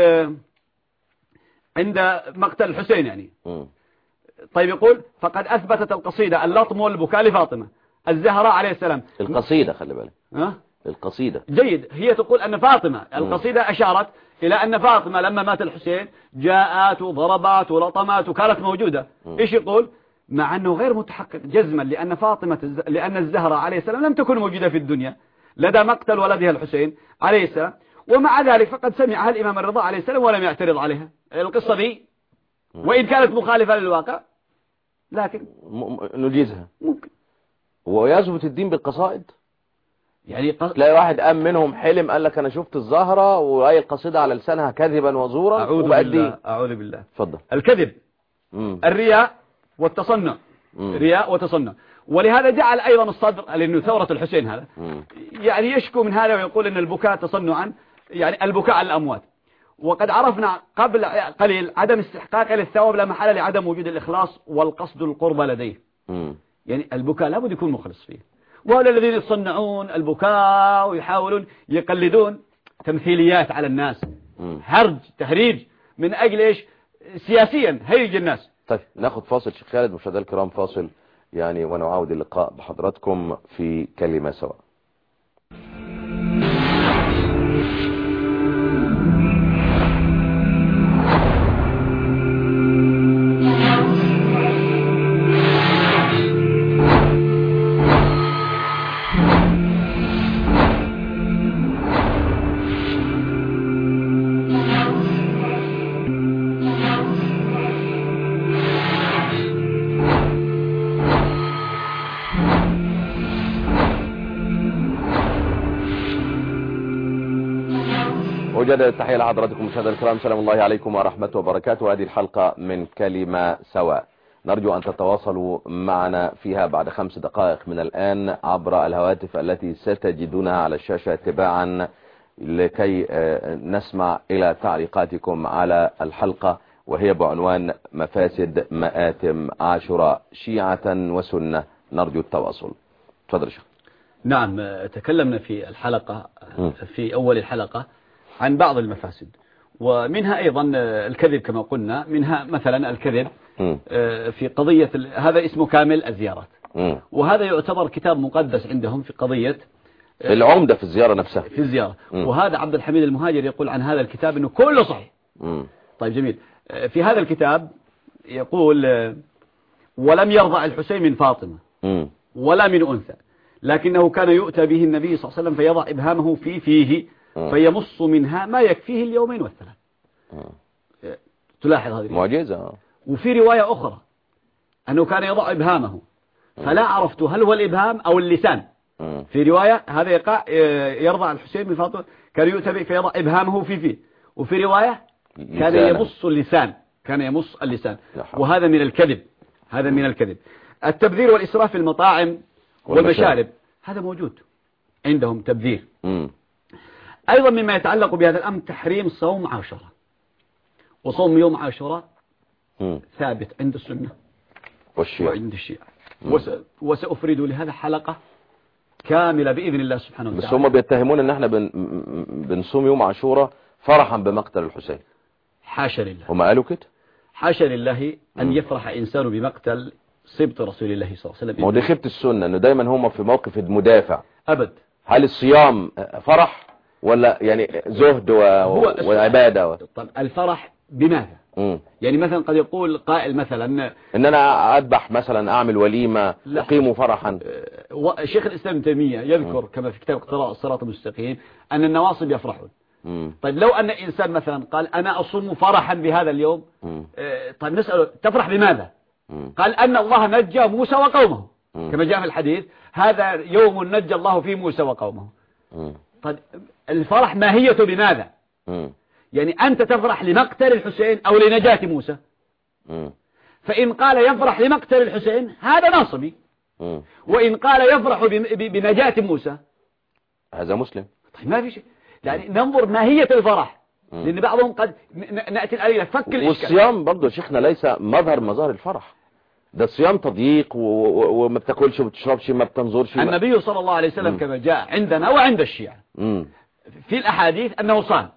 عند مقتل الحسين يعني. طيب يقول فقد أثبتت القصيدة اللطم والبكاء لفاطمة الزهراء عليه السلام. القصيدة خلي بالك، القصيدة جيد. هي تقول أن فاطمة القصيدة أشارت إلى أن فاطمة لما مات الحسين جاءت وضربات ولطمات وكانت موجودة. إيش يقول؟ مع أنه غير متحقق جزما، لأن الزهراء عليه السلام لم تكن موجودة في الدنيا لدى مقتل ولدها الحسين عليه السلام، ومع ذلك فقد سمعها الإمام الرضا عليه السلام ولم يعترض عليها. القصة دي وإن كانت مخالفة للواقع لكن نجيزها ممكن. ويثبت الدين بالقصائد يعني تلاقي واحد قام منهم حلم قال لك أنا شفت الزهرة وأي القصيدة على لسانها كذبا وزورا. أعوذ بالله. فضل. الكذب الرياء والتصنع. رياء وتصنع. ولهذا جعل أيضا الصدر لأنه ثورة الحسين هذا يعني يشكو من هذا ويقول أن البكاء تصنعا، يعني البكاء على الأموات. وقد عرفنا قبل قليل عدم استحقاق للثواب لا محل لعدم وجود الإخلاص والقصد القربى لديه. يعني البكاء لابد يكون مخلص فيه. وهؤلاء الذين يصنعون البكاء ويحاولون يقلدون تمثيليات على الناس، هرج تهريج من أجل إيش؟ سياسيا هيج الناس. طيب ناخد فاصل شيخ خالد. مشاهدينا الكرام فاصل يعني ونعود اللقاء بحضراتكم في كلمة سواء. وجد التحية لحضراتكم مشاهدينا الكرام، سلام الله عليكم ورحمة وبركاته. هذه الحلقة من كلمة سواء نرجو أن تتواصلوا معنا فيها بعد 5 دقائق من الآن عبر الهواتف التي ستجدونها على الشاشة تباعا لكي نسمع إلى تعليقاتكم على الحلقة، وهي بعنوان مفاسد مآتم عاشوراء شيعة وسنة. نرجو التواصل. تفضل شيخ. نعم، تكلمنا في الحلقة في أول الحلقة عن بعض المفاسد، ومنها أيضا الكذب كما قلنا، منها مثلا الكذب في قضية هذا اسمه كامل الزيارات، وهذا يعتبر كتاب مقدس عندهم في قضية العمدة في الزيارة نفسها في الزيارة. وهذا عبد الحميد المهاجر يقول عن هذا الكتاب أنه كله صحيح. طيب جميل. في هذا الكتاب يقول ولم يرضع الحسين من فاطمة ولا من أنثى، لكنه كان يؤتى به النبي صلى الله عليه وسلم فيضع إبهامه في فيه فيمص منها ما يكفيه اليومين والثلاث. تلاحظ هذه معجزة. وفي رواية أخرى أنه كان يضع إبهامه فلا عرفت هل هو الإبهام أو اللسان. في رواية هذا يرضع الحسين من فاطمة كان يؤتى به فيضع إبهامه في فيه، وفي رواية كان يمص اللسان، كان يمص اللسان. وهذا من الكذب، هذا من الكذب. التبذير والإسراف في المطاعم والمشارب هذا موجود عندهم تبذير. أيضا مما يتعلق بهذا الأمر تحريم صوم عاشوراء وصوم يوم عاشوراء مم. ثابت عند السنة والشيعة وعند الشيعة. وسأفرد لهذا حلقة كاملة بإذن الله سبحانه وتعالى. بس هم بيتهمون ان احنا بنصوم يوم عاشوراء فرحا بمقتل الحسين. حاشا لله. هم قالوا كده؟ حاشا لله أن يفرح إنسان بمقتل سبط رسول الله صلى الله عليه وسلم. ما هو دي خيبة السنة انه دايما هم في موقف المدافع. أبد. هل الصيام فرح ولا يعني زهد وعبادة طب الفرح بماذا؟ يعني مثلا قد يقول قائل مثلا ان انا اذبح مثلا، اعمل وليمة، اقيم فرحا. شيخ الاسلام ابن تيمية يذكر كما في كتاب اقتراء الصراط المستقيم ان النواصب يفرحون. طيب لو ان انسان مثلا قال انا اصوم فرحا بهذا اليوم، طيب نسأله تفرح بماذا؟ قال ان الله نجى موسى وقومه، كما جاء في الحديث هذا يوم نجى الله فيه موسى وقومه. طيب الفرح ماهيته بماذا؟ يعني أنت تفرح لمقتل الحسين أو لنجاة موسى؟ فإن قال يفرح لمقتل الحسين هذا ناصبي، وإن قال يفرح بنجاة موسى هذا مسلم. طيب ما في شيء، يعني ننظر ماهية الفرح، لأن بعضهم قد نأتي الآلية فك الإشكال. والصيام برضو شيخنا ليس مظهر الفرح، ده الصيام تضييق وما بتاكلش وما بتشربش ما بتنظرش. النبي صلى الله عليه وسلم كما جاء عندنا وعند الشيعة في الأحاديث أنه صام.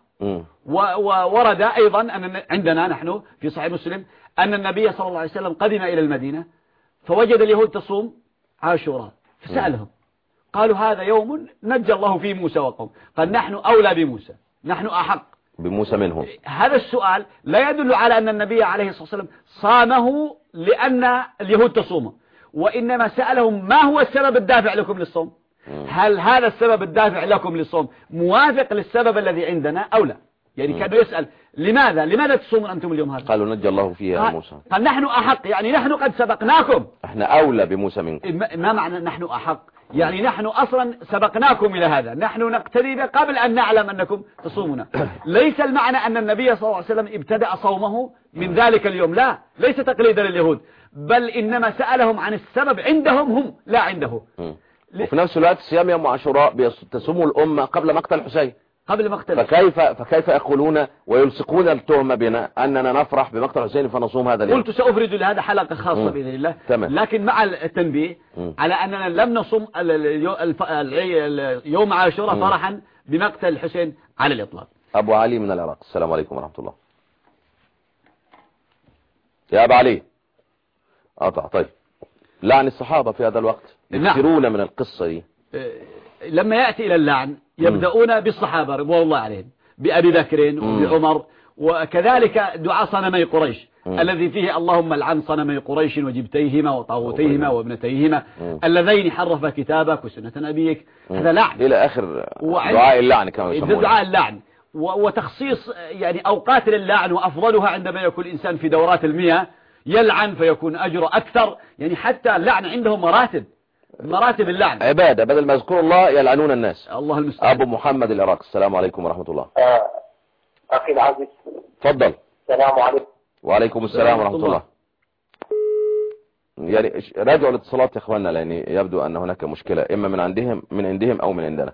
وورد أيضا أن عندنا نحن في صحيح مسلم أن النبي صلى الله عليه وسلم قدم إلى المدينة فوجد اليهود تصوم عاشوراء، فسألهم قالوا هذا يوم نجى الله فيه موسى وقوم، قال نحن أولى بموسى، نحن أحق بموسى منهم. هذا السؤال لا يدل على أن النبي عليه الصلاة والسلام صامه لأن اليهود تصومه، وإنما سألهم ما هو السبب الدافع لكم للصوم؟ هل هذا السبب الدافع لكم للصوم موافق للسبب الذي عندنا أو لا؟ يعني كانوا يسأل لماذا تصومون أنتم اليوم هذا؟ قالوا نجى الله فيها موسى. قال نحن أحق، يعني نحن قد سبقناكم، احنا أولى بموسى منكم. ما معنى نحن أحق؟ يعني نحن أصلا سبقناكم إلى هذا، نحن نقتدي قبل أن نعلم أنكم تصومون. ليس المعنى أن النبي صلى الله عليه وسلم ابتدأ صومه من ذلك اليوم، لا، ليس تقليدا لليهود، بل إنما سألهم عن السبب عندهم هم لا عنده. وفي نفس الوقت صيام يوم عاشوراء تصوم الأمة قبل مقتل الحسين، قبل مقتل. فكيف يقولون ويلصقون التهمة بنا أننا نفرح بمقتل الحسين فنصوم هذا اليوم؟ قلت سأفرد لهذا حلقة خاصة بإذن الله. لكن مع التنبيه على أننا لم نصوم يوم عاشوراء فرحا بمقتل الحسين على الإطلاق. أبو علي من العراق، السلام عليكم ورحمة الله. يا أبو علي قطع. طيب لعن الصحابة في هذا الوقت يكثرون من القصة دي. لما يأتي إلى اللعن يبدأون بالصحابة رضوان الله عليهم، بأبي بكر وبعمر، وكذلك دعاء صنمي قريش الذي فيه اللهم لعن صنمي قريش وجبتيهما وطاغوتيهما وابنتيهما اللذين حرف كتابك وسنة نبيك. هذا لعن إلى آخر دعاء اللعن كما يسمونه، دعاء اللعن، وتخصيص يعني أوقات للعن، وأفضلها عندما يكون الإنسان في دورات المياه يلعن فيكون أجره أكثر، يعني حتى اللعن عندهم مراتب اللعن، عبادة، بدل ما يذكروا الله يلعنون الناس. الله المستعان. أبو محمد العراق، السلام عليكم ورحمة الله. أخي العزيز تفضل. السلام عليكم. وعليكم السلام ورحمة الله. يعني راجعوا الاتصالات يا اخواننا، لأن يبدو أن هناك مشكلة إما من عندهم أو من عندنا.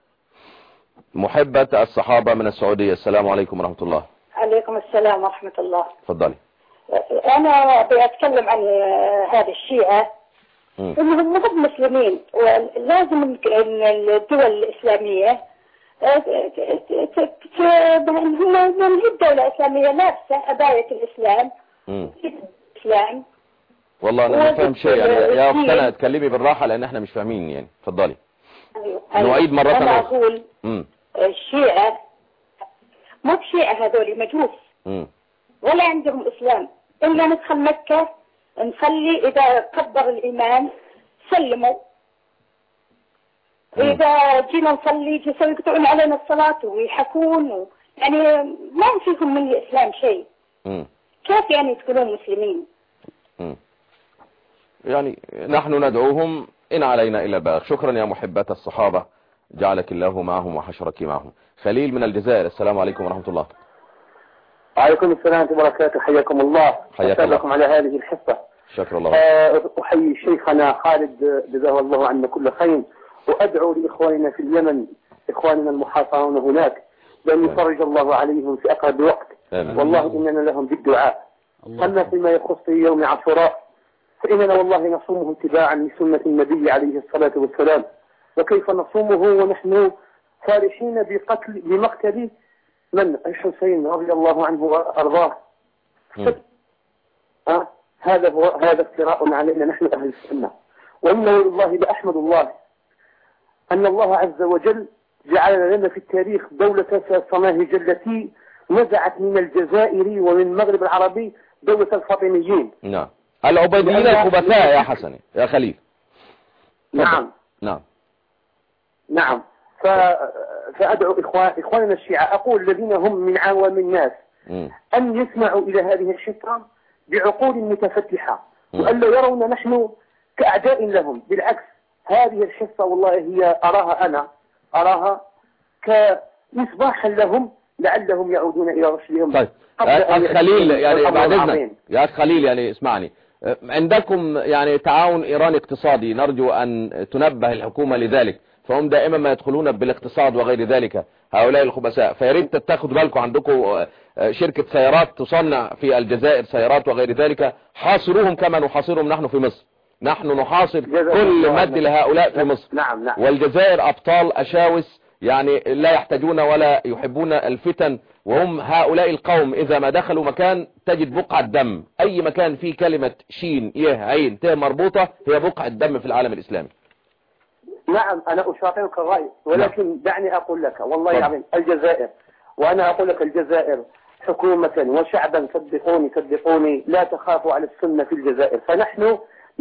محبة الصحابة من السعودية، السلام عليكم ورحمة الله. عليكم السلام ورحمة الله. تفضلي. أنا بأتكلم عن هذا الشيعة إنهم هم مسلمين، ولازم الدول الإسلامية هم الدولة الإسلامية نفسها أباية الإسلام الإسلام. والله أنا ما فاهم شيء يعني يا أختنا اتكلمي بالراحة لأن احنا مش فاهمين يعني. تفضلي. نعيد مرة أنا أقول الشيعة مو بشيعة، هذول مجوس ولا عندهم إسلام، إلا ندخل مكة نصلي، إذا كبر الإمام سلموا، إذا جينا نصلي جلسوا يقطعون علينا الصلاة ويحكون يعني ما فيهم من الإسلام شيء. كيف يعني تكونون مسلمين؟ يعني نحن ندعوهم إن علينا إلا البلاغ. شكرا يا محبات الصحابة، جعلك الله معهم وحشرك معهم. خليل من الجزائر، السلام عليكم ورحمة الله. وعليكم السلام وبركاته، حياكم الله. حياكم الله على هذه الحصة. شكرا الله. أحيي شيخنا خالد جزاه الله عنا كل خير، وأدعو لإخواننا في اليمن، إخواننا المحاصرون هناك، بأن يفرج الله عليهم في أقرب وقت، والله إننا لهم بالدعاء. أما فيما يخص يوم عاشوراء فإننا والله نصومه اتباعا لسنة النبي عليه الصلاة والسلام. وكيف نصومه ونحن فرحين بمقتل من؟ الحسين رضي الله عنه وأرضاه. هذا افتراء علينا نحن أهل السنة. وإنه والله لأحمد الله أن الله عز وجل جعل لنا في التاريخ دولة صناهج التي نزعت من الجزائر ومن المغرب العربي دولة الفاطميين. نعم، العبيديين الخبثاء يا حسن يا خليل. نعم نعم نعم. فأدعو إخواننا الشيعة، أقول الذين هم من عوام الناس أن يسمعوا إلى هذه الحصة بعقول متفتحة، وألا يرون نحن كأعداء لهم. بالعكس، هذه الحصة والله هي أراها كمصباحا لهم لعلهم يعودون إلى رشدهم. طيب أخ خليل، يعني بعد إذنك يا أخ خليل، يعني اسمعني، عندكم يعني تعاون إيراني اقتصادي، نرجو أن تنبه الحكومة لذلك، فهم دائما ما يدخلون بالاقتصاد وغير ذلك هؤلاء الخبثاء. فياريت تاخدوا بالكم، عندكم شركة سيارات تصنع في الجزائر سيارات وغير ذلك، حاصروهم كما نحاصرهم نحن في مصر. نحن نحاصر كل مد لهؤلاء في مصر. نعم. والجزائر أبطال أشاوس، يعني لا يحتاجون ولا يحبون الفتن، وهم هؤلاء القوم إذا ما دخلوا مكان تجد بقعة دم. أي مكان فيه كلمة شين يه عين ت مربوطة هي بقعة دم في العالم الإسلامي. نعم، أنا أشاطرك الرأي، ولكن دعني أقول لك والله العظيم الجزائر، وأنا أقول لك الجزائر حكومة وشعبا صدقوني لا تخافوا على السنة في الجزائر. فنحن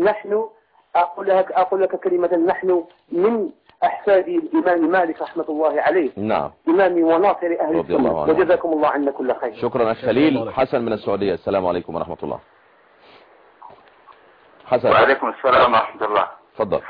أقول لك كلمة، نحن من أحفاد الإمام مالك رحمة الله عليه. نعم، إمام وناصر أهل السنة، وجزاكم الله عنا كل خير. شكرا أخ خليل. حسن من السعودية، السلام عليكم ورحمة الله. حسن. وعليكم السلام ورحمة الله. تفضل.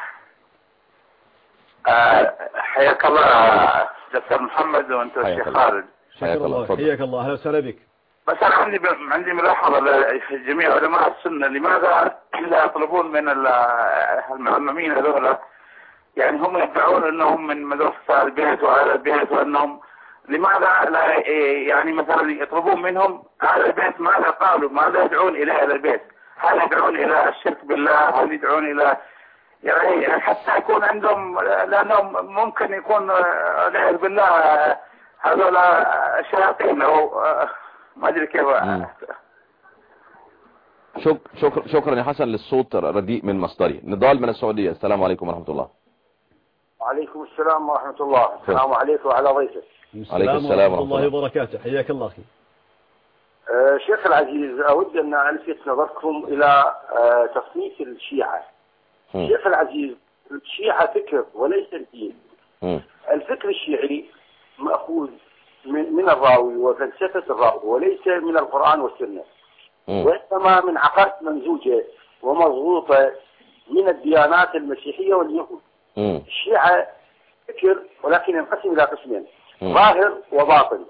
حياك الله دكتور محمد وانت الشيخ خالد. حياك الله. حياك الله، اهلا وسهلا بك. بس انا عندي ملاحظه لجميع علماء السنه، لماذا لا يطلبون من المعممين هذول، يعني هم يدعون انهم من مدرسه البيت واهل البيت، وانهم لماذا لا يعني مثلا يطلبون منهم اهل البيت ماذا قالوا، ماذا يدعون الى اهل البيت؟ هل يدعون الى الشرك بالله؟ هل يدعون الى يعني حتى يكون عندهم، لانهم ممكن يكون والعياذ بالله هذول شياطين او ما ادري كيف. شكرا يا حسن للصوت رديء من مصدري. نضال من السعودية، السلام عليكم ورحمة الله. وعليكم السلام ورحمة الله. السلام عليكم وعلى ضيفك. عليكم السلام ورحمة الله وبركاته. حياك الله أخي. شيخ العزيز، أود أن ألفت نظركم إلى تصنيف الشيعة. شيخ العزيز، الشيعة فكر وليس الدين. الفكر الشيعي مأخوذ من الراوي وفلسفة الراوي، وليس من القرآن والسنة، وإنما من عقائد ممزوجة ومضغوطة من الديانات المسيحية واليهود. الشيعة فكر ولكن ينقسم إلى قسمين، ظاهر وباطن.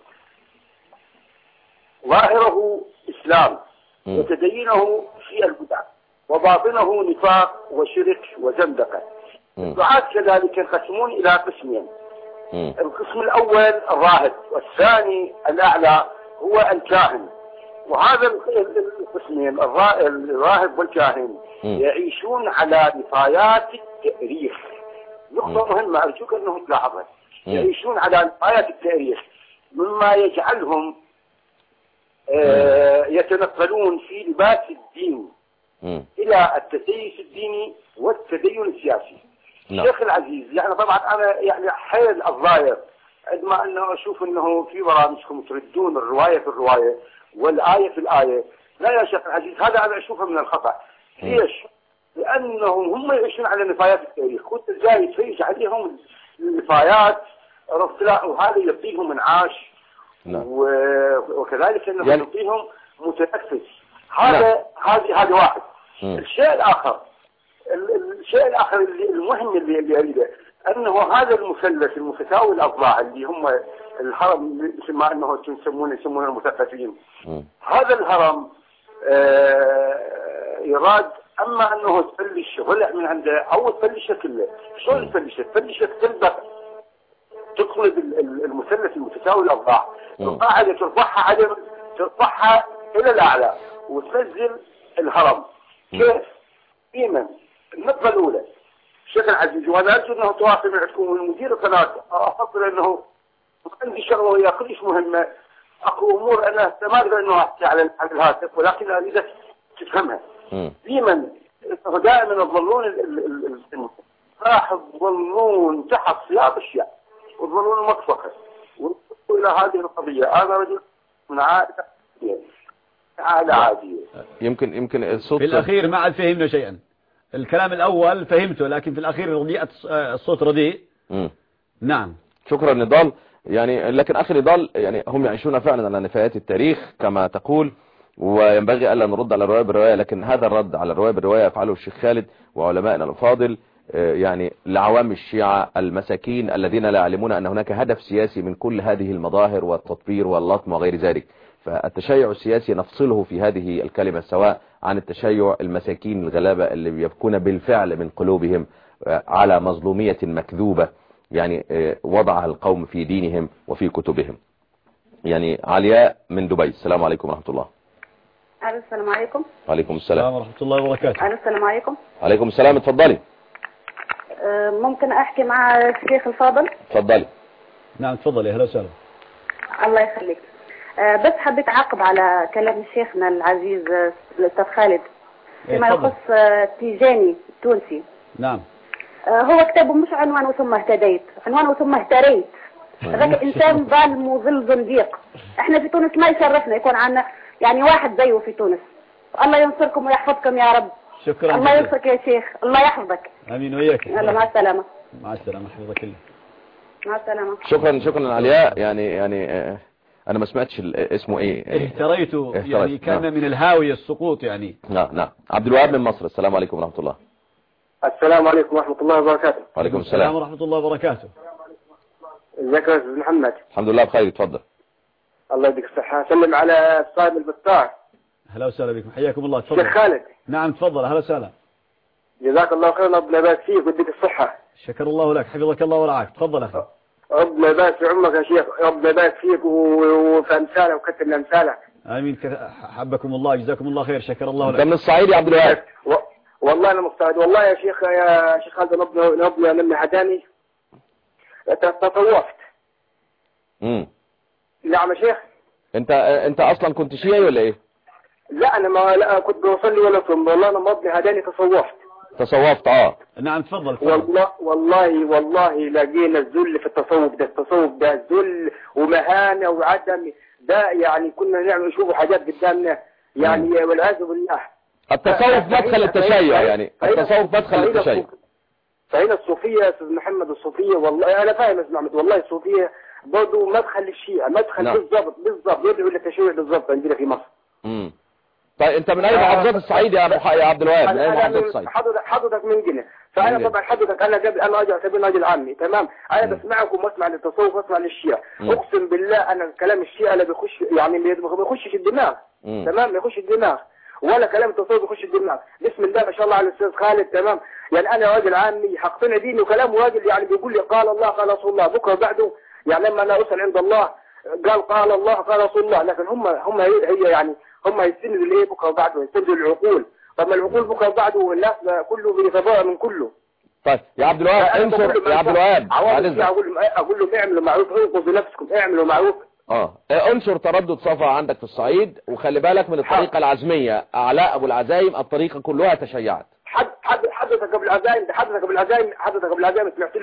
ظاهره إسلام وتدينه في البدع، وباطنه نفاق وشرك وزندقة. الدعاة كذلك ينقسمون إلى قسمين، القسم الأول الراهب، والثاني الأعلى هو الكاهن. وهذا القسمين الراهب والكاهن يعيشون على نفايات التاريخ. نقطة مهمة أرجوك أنه تلاحظها، يعيشون على نفايات التاريخ، مما يجعلهم يتنقلون في لباس الدين إلى التسيس الديني والتدين السياسي. الشيخ العزيز، يعني طبعا أنا يعني حيل الظاهر عندما أنه أشوف أنه في برامجكم تردون الرواية في الرواية والآية في الآية. لا يا شيخ العزيز، هذا أنا أشوفه من الخطأ. ليش؟ لأنهم هم يعيشون على نفايات التاريخ، كنت جاي تفيش عليهم النفايات وهذا يعطيهم انعاش، وكذلك أنه يعطيهم متنفس. هذا واحد. الشيء الآخر المهم اللي أريده أنه هذا المثلث المتساوي الأضلاع اللي هم الهرم، مثل ما أنه يسمونه المثقفين، هذا الهرم يراد أما أنه تفلش غلع من عنده أو تفلشه كله. شلون تفلشه تلبق تقلب المثلث المتساوي الأضلاع، القاعدة ترفعها على ترفعها إلى الأعلى وتنزل الهرم. كيف؟ دائما النقطة الأولى الشيخ العزيز، وأنا أرجو أنه تواصل معكم المدير القناة، أفضل أنه عندي شغلة وهي كلش مهمة، أكو أمور أنا ما أقدر أنه أحكي على الهاتف، ولكن أريدك تفهمها. دائما يظلون راح يظلون تحت سياق الشيء ويظلون المطفقة إلى هذه القضية. أنا رجل من عادة عادية. يمكن الصوت في الأخير ما عاد فهمنا شيئا. الكلام الأول فهمته، لكن في الأخير الصوت رديء. نعم. شكرا نضال. يعني لكن أخي نضال، يعني هم يعيشون فعلا على نفايات التاريخ كما تقول، وينبغي ألا نرد على الرواية بالرواية، لكن هذا الرد على الرواية بالرواية يفعله الشيخ خالد وعلمائنا الفاضل، يعني لعوام الشيعة المساكين الذين لا يعلمون أن هناك هدف سياسي من كل هذه المظاهر والتطبير واللطم وغير ذلك. فالتشيع السياسي نفصله في هذه الكلمة، سواء عن التشيع المساكين الغلابة اللي يبكون بالفعل من قلوبهم على مظلومية مكذوبة يعني وضعها القوم في دينهم وفي كتبهم. يعني علياء من دبي، السلام عليكم ورحمة الله. السلام عليكم. وعليكم السلام ورحمة الله وبركاته. السلام عليكم. عليكم السلام، اتفضلي. ممكن أحكي مع الشيخ الفاضل؟ اتفضلي. نعم تفضلي، أهلا وسهلا. الله يخليك. بس حبيت أعقب على كلام شيخنا العزيز الأستاذ خالد فيما يخص تيجاني التونسي. نعم. هو كتابه مش عنوانه ثم اهتديت، عنوانه ثم اهتريت. هذاك إنسان ظالم وظل زنديق. احنا في تونس ما يشرفنا يكون عنا يعني واحد زيه في تونس. الله ينصركم ويحفظكم يا رب. شكرا. الله ينصرك يا شيخ، الله يحفظك. امين وياك. يلا مع السلامة. مع السلامة، حفظك الله. مع السلامة. شكرا علياء. يعني انا ما سمعتش اسمه ايه. اهتريت يعني كان من الهاوية السقوط يعني. نعم. عبد الوهاب من مصر، السلام عليكم ورحمة الله. السلام عليكم ورحمة الله وبركاته. وعليكم السلام ورحمة الله وبركاته. ازيك يا استاذ محمد؟ الحمد لله بخير، اتفضل. الله يديك الصحة. سلم على الصائب البطار. اهلا وسهلا بكم، حياكم الله. تفضل. شيخ خالد. نعم تفضل، اهلا وسهلا. جزاك الله خير، ربنا يبارك فيك ويديك الصحة. شكر الله لك، حفظك الله ورعاك. تفضل اخي. ربنا يبارك في عمرك يا شيخ، ربنا يبارك فيك وفي امثالك وكتب لامثالك. امين. حبكم الله، جزاكم الله خير. شكر الله لك. انت من الصعيد يا عبد الوهاب؟ والله انا مستعد والله يا شيخ خالد. ربنا لما هداني تطوفت. نعم يا شيخ. انت اصلا كنت شيعي ولا ايه؟ لا انا ما كنت بصلي ولا صوم، والله انا ربنا هداني تصوفت. نعم تفضل. والله لقينا الذل في التصوف ده ذل ومهانة وعدم ده، يعني كنا نعمل نشوفوا حاجات قدامنا يعني والعياذ بالله. التصوف مدخل التشيع، يعني التصوف مدخل التشيع. فهنا الصوفية يا استاذ محمد، الصوفية والله انا فاهم يا استاذ محمد، والله الصوفية برضه مدخل الشيعة، مدخل. نعم. بالضبط يدعو للتشيع بالضبط عندنا في مصر. طيب انت من اي محافظات الصعيد يا عبد الوهاب؟ من اي محافظات الصعيد؟ حضرتك من جنة. فانا طبعا حضرتك انا راجل اعتبر راجل عامي، تمام. انا بسمعكم واسمع للتصوف واسمع للشيعة. اقسم بالله انا كلام الشيعة لا بيخش يعني ما بيخشش الدماغ. تمام، ما يخش الدماغ ولا كلام التصوف يخش الدماغ. بسم الله ما شاء الله على الاستاذ خالد، تمام. يعني انا راجل عامي حقتنع ديني وكلام راجل يعني بيقول لي قال الله قال رسول الله، بكره بعده يعني لما انا اسال عند الله قال الله قال رسول الله، لكن هم هي يعني هم يستندوا ليه بكره بعده؟ يستندوا العقول. طب ما العقول بكره بعده الناس كله بيتبرأ من كله. طيب يا عبد الوهاب انصر يا عبد الوهاب، اقول له اعملوا معروف، انقذوا نفسكم، اعملوا معروف. انشر تردد صفا عندك في الصعيد، وخلي بالك من الطريقة العزمية. اعلاء ابو العزايم الطريقة كلها تشيعت. حضرتك قبل العزايم سمعت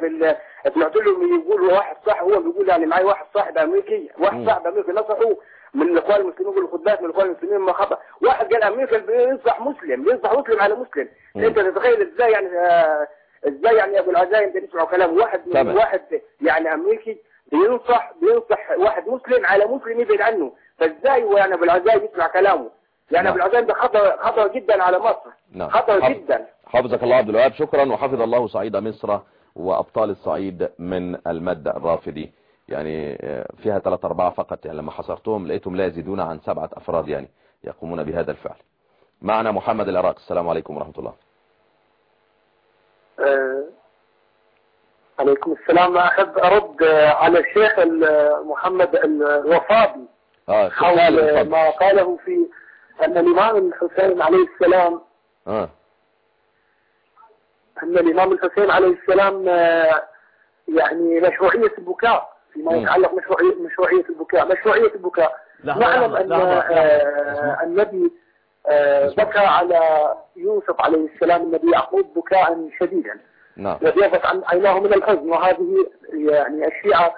له يقول واحد صح، هو بيقول يعني معي واحد صاحب امريكي نصحه من الاخوان المسلمين، يقول خد بالك من الاخوان المسلمين ما خطا. واحد قال امريكا بينصح مسلم على مسلم. انت تتخيل ازاي يعني ابو العزايم ده يسمعوا كلام واحد يعني امريكي بينصح واحد مسلم على مسلم يبعد عنه. فازاي يعني ابو العزايم يسمع كلامه؟ يعني ابو العزايم ده خطر جدا على مصر. خطر جدا. حفظك الله عبد الوهاب، شكرا. وحفظ الله صعيد مصر وابطال الصعيد من المد الرافدي. يعني فيها 3-4 فقط، يعني لما حصرتهم لقيتهم لا يزيدون عن 7 أفراد يعني يقومون بهذا الفعل. معنا محمد العراق، السلام عليكم ورحمة الله. عليكم السلام. أحب أرد على الشيخ محمد الوفاضي. حول ما قاله في أن الإمام الحسين عليه السلام أن الإمام الحسين عليه السلام يعني مشروعية البكاء فيما يتعلق مشروعية البكاء نعلم أن النبي بكى على يوسف عليه السلام النبي يعقوب بكاء شديدا وبيضت عيناه من الحزن، وهذه يعني الشيعة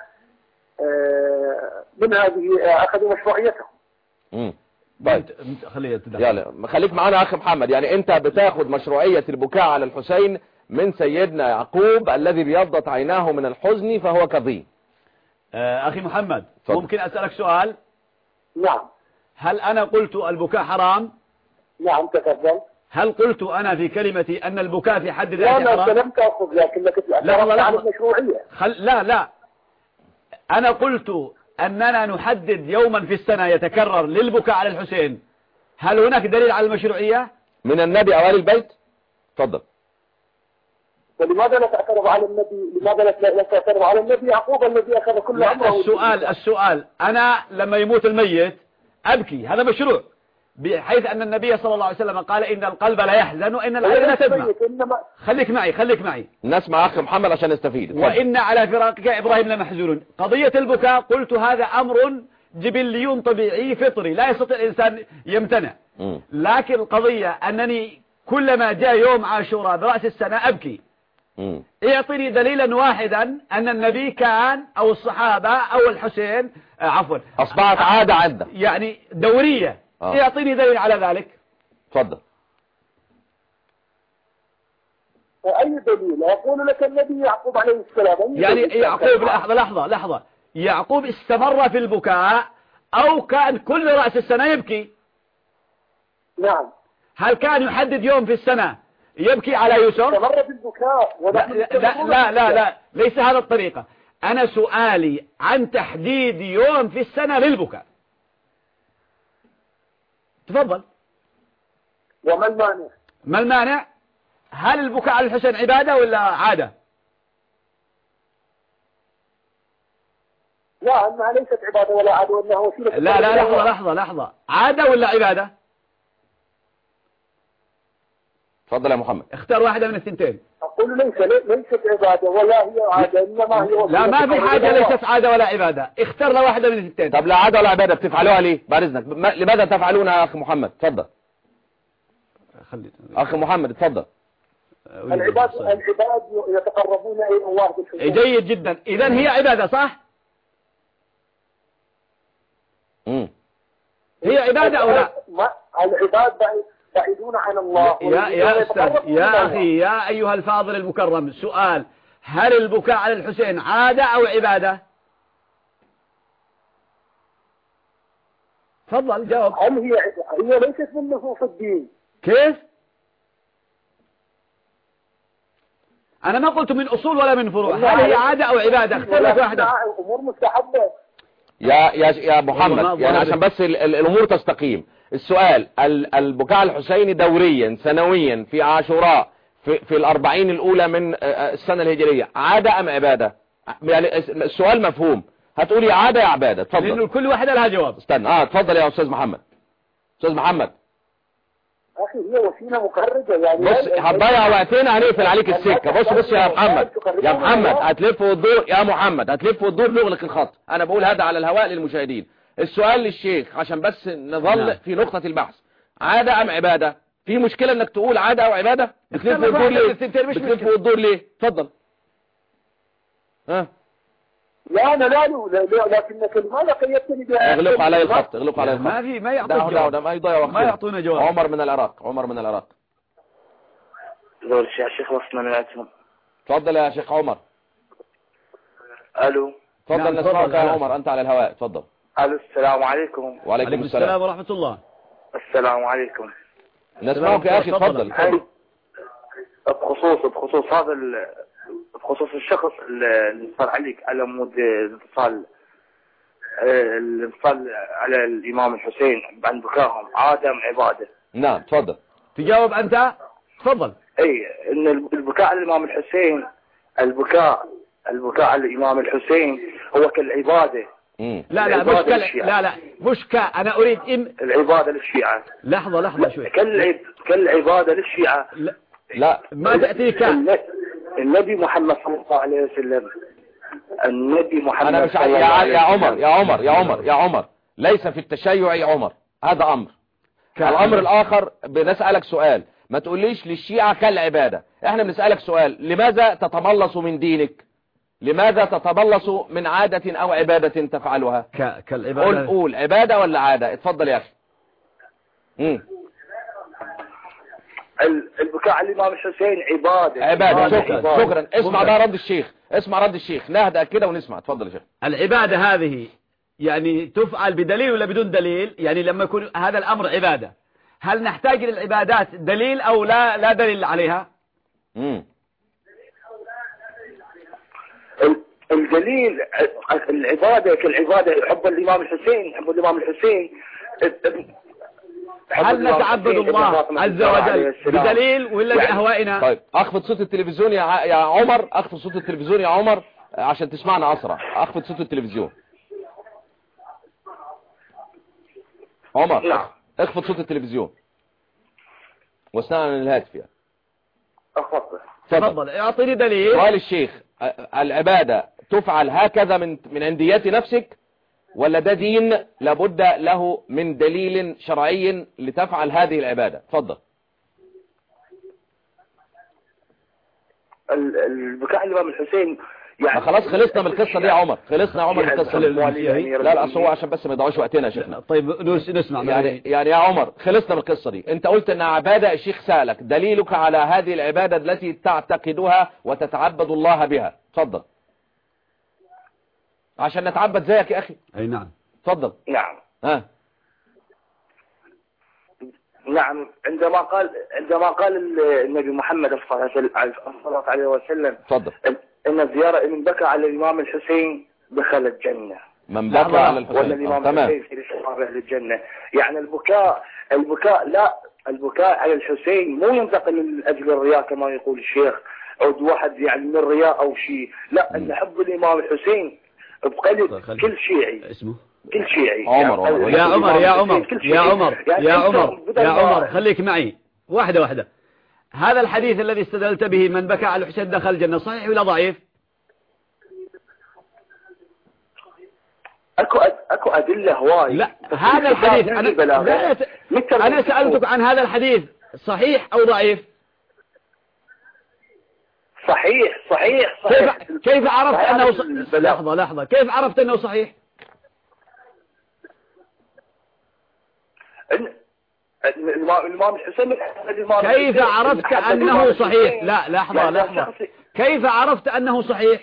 من هذه أخذوا مشروعيتهم. طيب خليك معنا أخي محمد، يعني أنت بتاخد مشروعية البكاء على الحسين من سيدنا يعقوب الذي بيضت عيناه من الحزن فهو كظيم. أخي محمد ممكن أسألك سؤال؟ نعم. هل أنا قلت البكاء حرام؟ نعم تفضل. هل قلت أنا في كلمتي أن البكاء في حد ذاته حرام؟ لا لم تأخذ، لكنك لحظة عن المشروعية. لا أنا قلت أننا نحدد يوما في السنة يتكرر للبكاء على الحسين، هل هناك دليل على المشروعية من النبي أو آل البيت؟ تفضل. ولماذا لا تعترض على النبي؟ لماذا لا تعترض على النبي يعقوب الذي أخذ كل أمره؟ السؤال أنا لما يموت الميت أبكي، هذا مشروع، بحيث أن النبي صلى الله عليه وسلم قال إن القلب لا يحزن وإن العين لا تدمع. خليك معي نسمع أخي محمد عشان نستفيد. وإن على فراقك إبراهيم لمحزونون. قضية البكاء قلت هذا أمر جبلي طبيعي فطري لا يستطيع الإنسان يمتنع، لكن القضية أنني كلما جاء يوم عاشوراء برأس السنة أبكي. اعطني دليلا واحدا أن النبي كان أو الصحابة أو الحسين عفوا أصبحت عادة عندك يعني دورية. اعطيني دليل على ذلك. تفضل. أي دليل؟ أقول لك النبي يعقوب عليه السلام يعني يعقوب لحظة يعقوب استمر في البكاء أو كان كل رأس السنة يبكي؟ نعم. هل كان يحدد يوم في السنة يبكي على يوسف؟ استمر في البكاء. لا ليس هذا الطريقة. أنا سؤالي عن تحديد يوم في السنة للبكاء. تفضل. وما المانع؟ ما المانع؟ هل البكاء على الحسين عبادة ولا عادة؟ لا أنها ليست عبادة ولا عادة وأنها وسيلة. لا لحظة عادة ولا عبادة؟ تفضل يا محمد. اختار واحدة من الثنتين. أقول ليست عبادة ولا هي عادة إنما هي لا ما في حاجة ليست عادة ولا عبادة، اختار له واحدة من الثنتين. طب لا عادة ولا عبادة بتفعلوها ليه؟ بعد إذنك لماذا تفعلونها يا أخي محمد؟ تفضل. أخي محمد تفضل. العباد يتقربون إلى الله بالحسين. جيد جدا، إذن هي عبادة صح؟ هي عبادة أو لا؟ العباد بعيدون عن الله. يا أستاذ يا أخي يا أيها الفاضل المكرم، سؤال: هل البكاء على الحسين عادة أو عبادة؟ تفضل جاوب. هل هي ليست من نصوص الدين؟ كيف؟ أنا ما قلت من أصول ولا من فروع. هل هي عادة أو عبادة؟ اختار لك واحدة. أمور مستحبة. يا محمد يعني عشان بس الأمور تستقيم. السؤال: البكاء على الحسين دوريا سنويا في عاشوراء في الأربعين الأولى من السنة الهجرية عادة أم عبادة؟ يعني السؤال مفهوم. هتقولي عادة يا عبادة. تفضل. لأنه كل واحدة لها جواب. استنى تفضل يا أستاذ محمد. أستاذ محمد أخي هي وسيلة مخرجة يعني. بص هتضيع وقتنا هنقفل عليك السكة. بص يا محمد هتلف وتدور يا محمد هتلف وتدور نغلق الخط. أنا بقول هذا على الهواء للمشاهدين. السؤال للشيخ عشان بس نظل في نقطة البحث: عادة أم عبادة؟ في مشكلة انك تقول عادة أو عبادة؟ بتلف وتدور ليه؟ بتلف وتدور ليه؟ اتفضل. لا أنا لكنك لماذا قيدتني بها؟ اغلق علي الخط. ما يعطوك جواب. ما يضيع وقتنا. ما يعطونا جواب. عمر من العراق. دول يا شيخ وصلنا من عندهم. تفضل يا شيخ عمر. الو. تفضل نسمعك يا عمر، انت على الهواء. تفضل. الو السلام عليكم. وعليكم السلام ورحمة الله. السلام عليكم. نسمعك يا اخي. تفضل. بخصوص الشخص اللي صار عليك على مود الاتصال على الإمام الحسين عن بكاهم عادة أم عبادة؟ نعم تفضل. تجاوب أنت. تفضل. أي إن البكاء على الإمام الحسين البكاء على الإمام الحسين هو كالعبادة لا مش أنا أريد العبادة للشيعة. لحظة شوي. كالعبادة للشيعة. لا ما تأتيك النبي محمد صلى الله عليه وسلم. النبي محمد أنا مش صلى الله عليه وسلم. يا عمر ليس في التشيع يا عمر، هذا أمر. الأمر الآخر بنسألك سؤال، ما تقوليش للشيعة كالعبادة، احنا بنسألك سؤال، لماذا تتملص من دينك؟ لماذا تتملص من عادة أو عبادة تفعلها؟ كالعبادة. قول عبادة ولا عادة؟ اتفضل يا أخي. البكاء على الإمام الحسين عبادة. شكرا. اسمع بقى رد الشيخ، نهدأ كده ونسمع. اتفضل يا شيخ. العبادة هذه يعني تفعل بدليل ولا بدون دليل؟ يعني لما يكون هذا الأمر عبادة، هل نحتاج للعبادات دليل أو لا دليل عليها؟ الدليل العبادة كالعبادة، حب الإمام الحسين. هل نتعبد الله عز وجل بدليل ولا بأهوائنا؟ طيب اخفض صوت التلفزيون يا عمر، اخفض صوت التلفزيون يا عمر عشان تسمعنا أسرع. اخفض صوت التلفزيون عمر. اخفض صوت التلفزيون واستمع من الهاتف يعني. تفضل. اعطيني دليل. سؤال الشيخ، العبادة تفعل هكذا من عنديات نفسك ولا ده دين لابد له من دليل شرعي لتفعل هذه العبادة؟ تفضل. البكاء على الإمام الحسين يعني خلاص خلصنا من القصة دي يا عمر، خلصنا يا عمر من القصة دي. لا أصل هو عشان بس ما يضيعوش وقتنا يا شيخنا. طيب نسمع يعني يا عمر خلصنا من القصة دي. انت قلت ان عبادة، الشيخ سألك دليلك على هذه العبادة التي تعتقدها وتتعبد الله بها. تفضل عشان نتعبد زيك يا أخي. أي نعم. تفضل. نعم. نعم. عندما قال النبي محمد صلى الله عليه وسلم تفضل ان الزيارة من بكى على الإمام الحسين دخل الجنة. من بكى على الحسين والإمام الحسين في رشوار أهل الجنة. يعني البكاء على الحسين مو ينتقل من أجل الرياء كما يقول الشيخ أو واحد يعني من الرياء أو شيء، لا، أن حب الإمام الحسين بقلب كل شيعي. اسمه كل شيعي. يا عمر خليك معي واحدة. هذا الحديث الذي استدلت به من بكى على الحسين دخل الجنة صحيح ولا ضعيف؟ اكو أدلة هواي. لا هذا الحديث أنا سألتك عن هذا الحديث صحيح أو ضعيف؟ صحيح. كيف عرفت أنه لحظة كيف عرفت أنه صحيح؟ الإمام الحسين كيف عرفت أنه صحيح؟ لا لحظة كيف عرفت أنه صحيح؟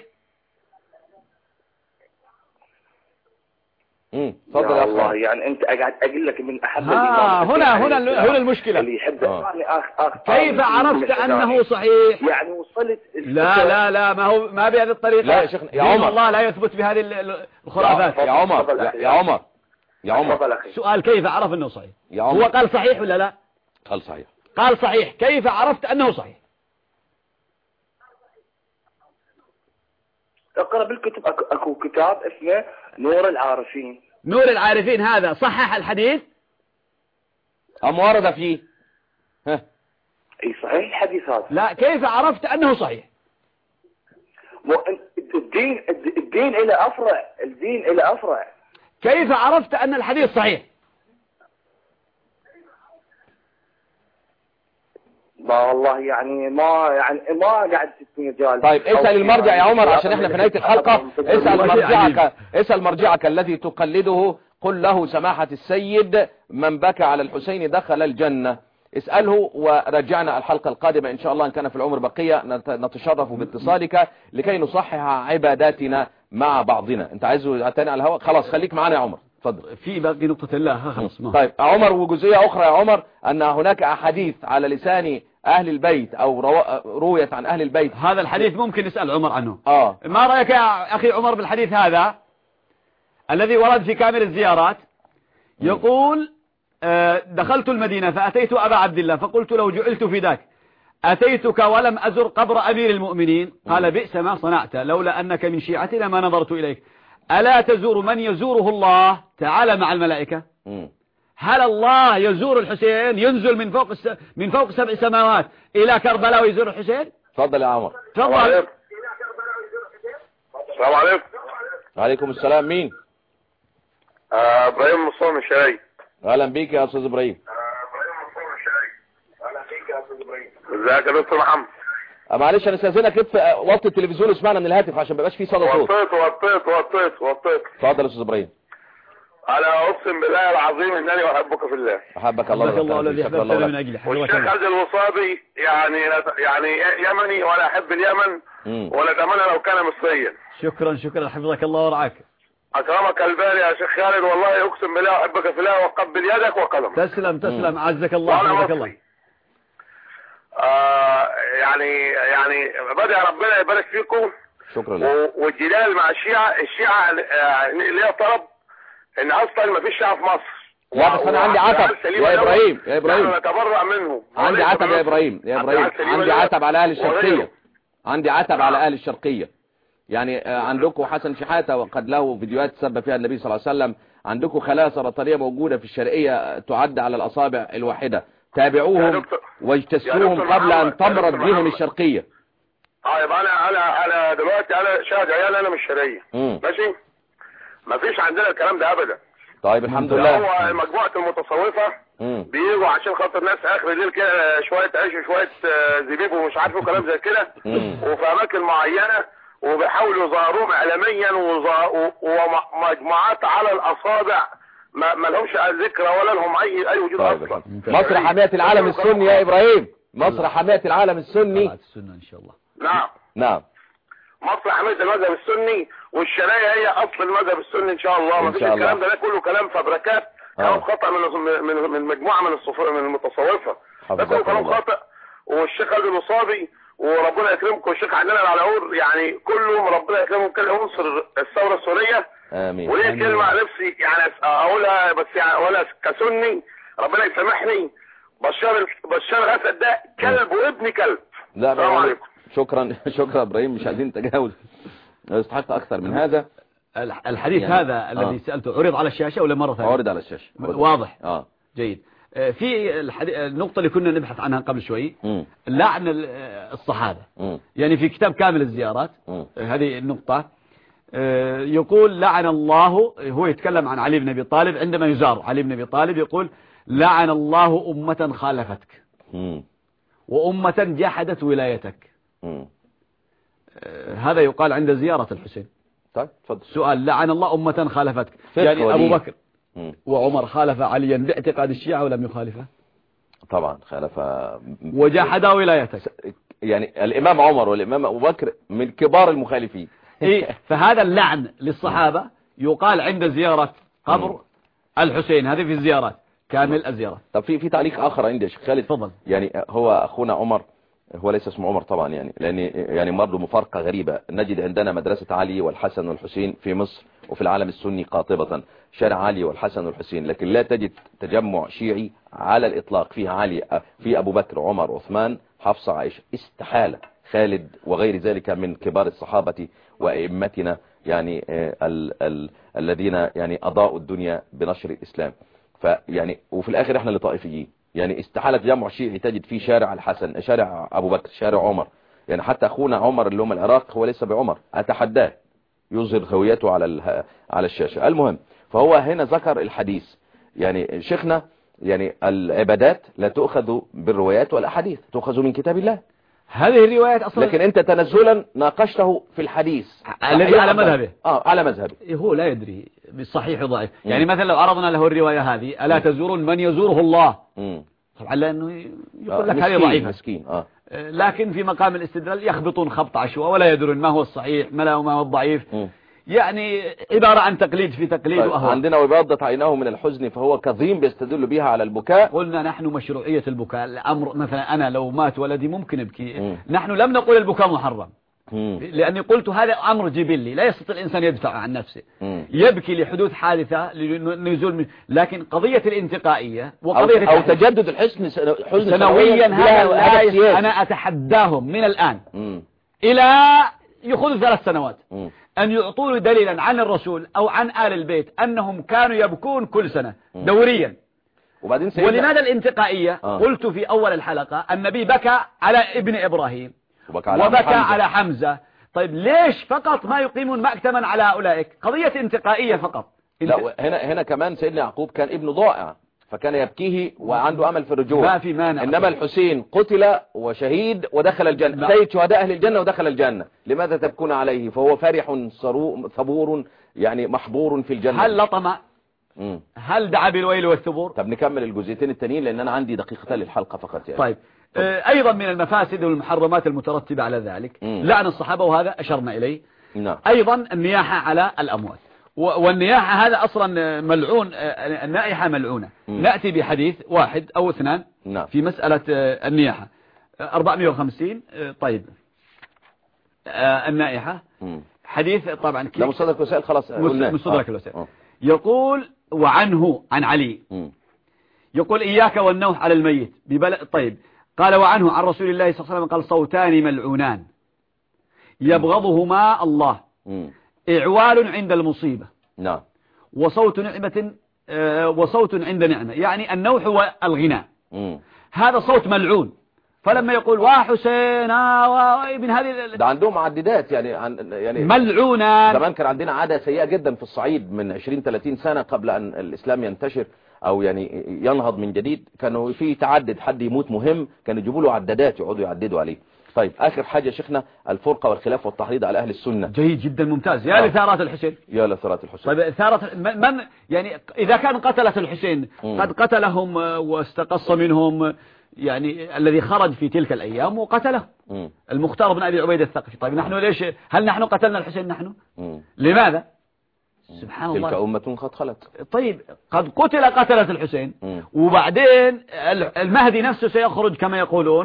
تفضل يا الله. يعني انت قاعد اقول لك من احب هنا المشكلة اللي يحب كيف عرفت انه صحيح؟ يعني وصلت لا ما بهذه الطريقة. لا يا شيخنا يا عمر، الله لا يثبت بهذه الخرافات. يا عمر سؤال كيف عرف انه صحيح؟ هو قال صحيح ولا لا؟ قال صحيح. كيف عرفت انه صحيح؟ اقرأ بالكتب. اكو كتاب اسمه نور العارفين. هذا صحح الحديث أم ورد فيه؟ اي صحيح الحديث هذا. لا كيف عرفت انه صحيح؟ الدين الى افرع. كيف عرفت ان الحديث صحيح؟ والله يعني ما قاعد تسمي جال. طيب اسأل المرجع يا عمر عشان احنا في نهاية الحلقة. اسأل مرجعك الذي تقلده، قل له سماحة السيد من بكى على الحسين دخل الجنة. اسأله ورجعنا الحلقة القادمة إن شاء الله إن كان في العمر بقية نتشرف باتصالك لكي نصحح عباداتنا مع بعضنا. انت عايزه تاني على الهواء؟ خلاص خليك معنا يا عمر. تفضل. في باقي نقطة الله خلاص. طيب عمر، وجزئية أخرى يا عمر، أن هناك أحاديث على لسان أهل البيت أو رويت عن أهل البيت. هذا الحديث ممكن نسأل عمر عنه. ما رأيك يا أخي عمر بالحديث هذا الذي ورد في كامل الزيارات؟ يقول دخلت المدينة فأتيت أبا عبد الله فقلت لو جعلت فداك أتيتك ولم أزر قبر أمير المؤمنين. قال بئس ما صنعت، لولا أنك من شيعتنا ما نظرت إليك. ألا تزور من يزوره الله تعالى مع الملائكة؟ هل الله يزور الحسين ينزل من فوق 7 سماوات إلى كربلاء ويزور الحسين؟ تفضل يا عمر. تفضل. السلام عليكم. وعليكم السلام. مين؟ ابراهيم مصطفى من الشراي. اهلا بيك يا استاذ ابراهيم. ازيك يا دكتور محمد؟ معلش انا استاذنك وطي التلفزيون واسمعنا من الهاتف عشان ما يبقاش فيه صدى صوت. وطيت. اتفضل يا استاذ ابراهيم. انا اقسم بالله العظيم انني احبك في الله. احبك الله. احبك الله الذي احببتني من اجله. والشيخ عبد الوصابي يعني يمني ولا احب اليمن ولا اتمنى لو كان مصريا. شكرا حفظك الله ورعاك. اكرمك الباري يا شيخ خالد، والله اقسم بالله احبك في الله واقبل يدك وقدمك. تسلم عزك الله حفظك الله. يعني بدأ ربنا يبارك فيكم. شكرا لك. والجدال مع الشيعة ليه طلب ان اصلا ما فيش شيعة في مصر. لا بس انا عندي عتب يا ابراهيم. انا نتبرأ منهم. عندي عتب يا ابراهيم. عندي عتب على اهل الشرقية. عندي عتب على اهل الشرقية. يعني عندكم حسن شحاتة وقد له فيديوهات سب فيها النبي صلى الله عليه وسلم. عندكم خلايا سرطانية موجودة في الشرقية تعد على الأصابع الواحدة. تابعوهم واجتثوهم قبل أن تمرض بهم الشرقية. يبقى أنا دلوقتي أنا شاهد عيال، أنا مش شرقية ماشي. مفيش عندنا الكلام ده أبدا. طيب الحمد لله. هو مجموعة المتصوفة بيجوا عشان خاطر ناس آخر الليل كده شوية عيش وشوية زبيب ومش عارف وكلام زي كده وفي أماكن معينة، وبيحاولوا يظهروهم إعلاميا ومجموعات على الأصابع ما لهمش ذكرى ولا لهم أي وجود أصلا. مصر حماية العالم السني يا إبراهيم. مصر حماية العالم السني. إن شاء الله. نعم. مصر حماية المذهب السني، والشرعية هي أصل المذهب السني إن شاء الله. ما فيش الكلام ده كله كلام فبركات، كلام خطأ من مجموعة من المتصوفة. ده كله كلام خطأ. والشيخ عبد الوصابي وربنا يكرمكم والشيخ عدنان العلاور يعني كلهم ربنا يكرمهم كل عنصر الثورة السورية. آمين. وليه كلمة نفسي يعني أقولها بس يعني ولا كسني ربنا يسامحني. بشار الأسد ده كلب وابن كلب. السلام عليكم. شكرا إبراهيم، مش عايزين نتجاوز، يستحق أكثر من هذا. الحديث يعني هذا الذي سألته عرض على الشاشة ولا مرة ثانية؟ عرض على الشاشة. واضح. جيد. في النقطة اللي كنا نبحث عنها قبل شوي، لعن الصحابة. يعني في كتاب كامل الزيارات هذه النقطة يقول لعن الله، هو يتكلم عن علي بن أبي طالب عندما يزار علي بن أبي طالب يقول لعن الله أمة خالفتك وأمة جحدت ولايتك. هذا يقال عند زيارة الحسين. طيب تفضل. سؤال: لعن الله أمة خالفتك، يعني أبو بكر وعمر خالف عليا باعتقاد الشيعة ولم يخالفه؟ طبعا خالف وجحد ولايتك. يعني الإمام عمر والإمام أبو بكر من كبار المخالفين. فهذا اللعن للصحابة يقال عند زيارة قبر الحسين. هذه في الزيارات كامل الزيارات. طب في تعليق آخر عندي يا شيخ خالد. تفضل. يعني هو أخونا عمر، هو ليس اسمه عمر طبعا، لأن يعني برضه مفارقة غريبة. نجد عندنا مدرسة علي والحسن والحسين في مصر وفي العالم السني قاطبة، شارع علي والحسن والحسين، لكن لا تجد تجمع شيعي على الإطلاق فيها علي، في أبو بكر عمر عثمان حفصة عائشة. استحالة. خالد وغير ذلك من كبار الصحابة وأئمتنا يعني الذين يعني أضاءوا الدنيا بنشر الإسلام. فيعني وفي الآخر احنا لطائفيين. يعني استحالة تجمع شيعي تجد فيه شارع الحسن، شارع أبو بكر، شارع عمر. يعني حتى أخونا عمر اللي هم العراق هو ليس بعمر، أتحداه يظهر هويته على الشاشة. المهم، فهو هنا ذكر الحديث. يعني شيخنا يعني العبادات لا تؤخذ بالروايات والأحاديث، تؤخذ من كتاب الله. هذه الروايات أصلا، لكن أنت تنزلا ناقشته في الحديث الذي على مذهبه. على مذهبه. هو لا يدري بالصحيح وضعيف. يعني مثلا لو عرضنا له الرواية هذه: ألا تزورون من يزوره الله، طبعا لأنه يقول لك هذه ضعيفة مسكين. لكن في مقام الاستدلال يخبطون خبط عشواء ولا يدرون ما هو الصحيح ما هو الضعيف. يعني عبارة عن تقليد في تقليد. طيب عندنا وبيضت عيناه من الحزن فهو كظيم بيستدل بها على البكاء. قلنا نحن مشروعية البكاء. الأمر مثلا أنا لو مات ولدي ممكن أبكي. نحن لم نقول البكاء محرم، لأني قلت هذا أمر جبلي لا يستطيع الإنسان يدفع عن نفسه. يبكي لحدوث حادثة لنزول لكن قضية الانتقائية وقضية أو تجدد الحزن سنويا هذا أنا أتحداهم من الآن إلى يخوض 3 سنوات أن يعطوا دليلا عن الرسول أو عن آل البيت أنهم كانوا يبكون كل سنة دوريا. وبعدين ولماذا الانتقائية؟ قلت في أول الحلقة النبي بكى على ابن إبراهيم وبكى على حمزة. طيب ليش فقط ما يقيمون مأتما على أولئك؟ قضية انتقائية فقط. لا هنا كمان سيدنا يعقوب كان ابن ضائع فكان يبكيه وعنده أمل في الرجوع. ما في مانع. إنما الحسين قتل وشهيد ودخل الجنة، سيد شهداء أهل الجنة ودخل الجنة، لماذا تبكون عليه؟ فهو فرح ثبور يعني محبور في الجنة. هل لطم؟ هل دعا بالويل والثبور؟ طب نكمل الجزئيتين التانيين لأن أنا عندي دقيقتين للحلقة فقط يعني. طيب أيضا من المفاسد والمحرمات المترتبة على ذلك لعن الصحابة وهذا أشرنا إليه. نعم. أيضا النياحة على الأموات، والنياحة هذا أصلا ملعون، النائحة ملعونة. نأتي بحديث واحد أو اثنان نعم. في مسألة النياحة. 450. طيب النائحة حديث طبعا لا مصدرك الوسائل خلاص مصدرك الوسائل. يقول وعنه عن علي يقول إياك والنوح على الميت طيب قال وعنه عن رسول الله صلى الله عليه وسلم قال صوتان ملعونان يبغضهما الله إعوال عند المصيبة نعم وصوت نعمة وصوت عند نعمة، يعني النوح والغناء هذا صوت ملعون. فلما يقول وحسين من هذه ده عندهم معددات يعني ملعونا. زمان كان عندنا عادة سيئة جدا في الصعيد من 20-30 سنة قبل أن الإسلام ينتشر أو يعني ينهض من جديد، كانوا في تعدد، حد يموت مهم كانوا يجيبوا له عدادات يقعدوا يعددوا عليه. طيب آخر حاجة شيخنا الفرقة والخلاف والتحريض على أهل السنة. جيد جدا ممتاز. يا لثارات الحسين، يا لثارات الحسين. طيب ثارة من يعني إذا كان قتلة الحسين قد قتلهم واستقص منهم يعني الذي خرج في تلك الأيام وقتله المختار بن أبي عبيد الثقفي. طيب نحن ليش هل نحن قتلنا الحسين؟ نحن لماذا؟ سبحان الله، تلك أمة قد خلت. طيب قد قتلة الحسين وبعدين المهدي نفسه سيخرج كما يقولون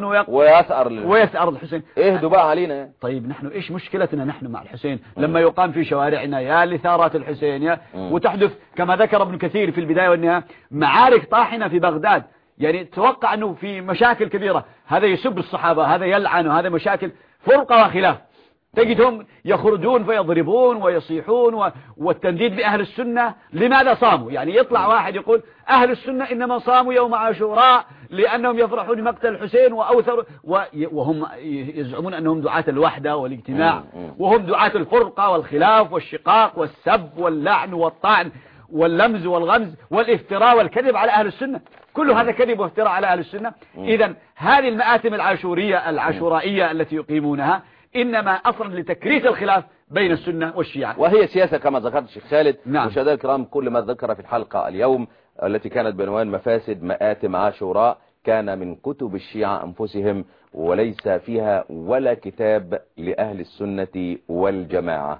ويثأر الحسين. اهدوا بقى علينا. طيب نحن ايش مشكلتنا نحن مع الحسين لما يقام في شوارعنا يا لثارات الحسين وتحدث كما ذكر ابن كثير في البداية والنهاية معارك طاحنة في بغداد، يعني توقع أنه في مشاكل كبيرة، هذا يسب الصحابة هذا يلعن وهذا مشاكل فرقة وخلاف، تجدهم يخرجون فيضربون ويصيحون والتنديد بأهل السنة. لماذا صاموا؟ يعني يطلع واحد يقول أهل السنة إنما صاموا يوم عاشوراء لأنهم يفرحون بمقتل الحسين وأوثروا وهم يزعمون أنهم دعاة الوحدة والاجتماع وهم دعاة الفرقة والخلاف والشقاق والسب واللعن والطعن واللمز والغمز والافتراء والكذب على أهل السنة. كل هذا كذب وافتراء على أهل السنة. إذا هذه المآتم العاشورائية التي يقيمونها إنما أصلا لتكريس الخلاف بين السنة والشيعة، وهي سياسة كما ذكرت الشيخ خالد. نعم. مشاهدينا الكرام، كل ما ذكر في الحلقة اليوم التي كانت بعنوان مفاسد مآتم عاشوراء كان من كتب الشيعة أنفسهم، وليس فيها ولا كتاب لأهل السنة والجماعة.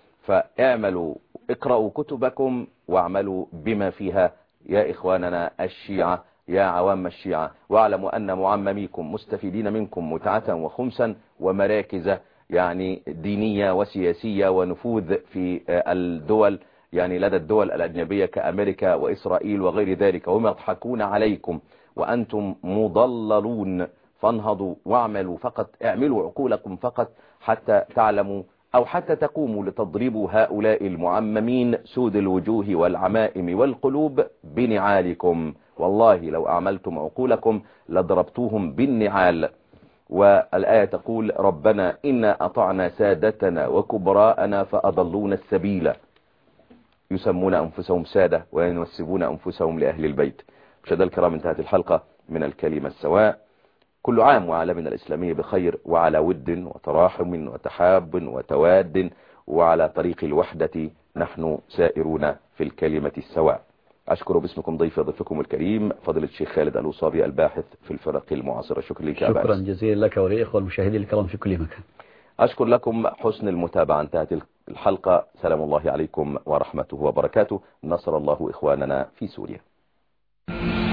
فاعملوا اقرأوا كتبكم واعملوا بما فيها يا إخواننا الشيعة، يا عوام الشيعة، واعلموا أن معمميكم مستفيدين منكم متعة وخمسا ومراكز يعني دينية وسياسية ونفوذ في الدول، يعني لدى الدول الأجنبية كأمريكا وإسرائيل وغير ذلك، وهم يضحكون عليكم وأنتم مضللون. فانهضوا واعملوا، فقط اعملوا عقولكم فقط حتى تعلموا أو حتى تقوموا لتضربوا هؤلاء المعممين سود الوجوه والعمائم والقلوب بنعالكم. والله لو أعملتم عقولكم لضربتوهم بالنعال. والآية تقول ربنا إنا أطعنا سادتنا وكبراءنا فأضلونا السبيل، يسمون أنفسهم سادة وينسبون أنفسهم لأهل البيت. مشاهدينا الكرام، انتهت الحلقة من الكلمة السواء. كل عام وعالمنا الإسلامية بخير وعلى ود وتراحم وتحاب وتواد، وعلى طريق الوحدة نحن سائرون في الكلمة السواء. أشكر باسمكم ضيفكم الكريم فضيلة الشيخ خالد الوصابي الباحث في الفرق المعاصرة. شكرا لك. شكرا جزيلا لك وللإخوة المشاهدين الكرام في كل مكان. أشكر لكم حسن المتابعة. انتهت الحلقة. سلام الله عليكم ورحمته وبركاته. نصر الله إخواننا في سوريا.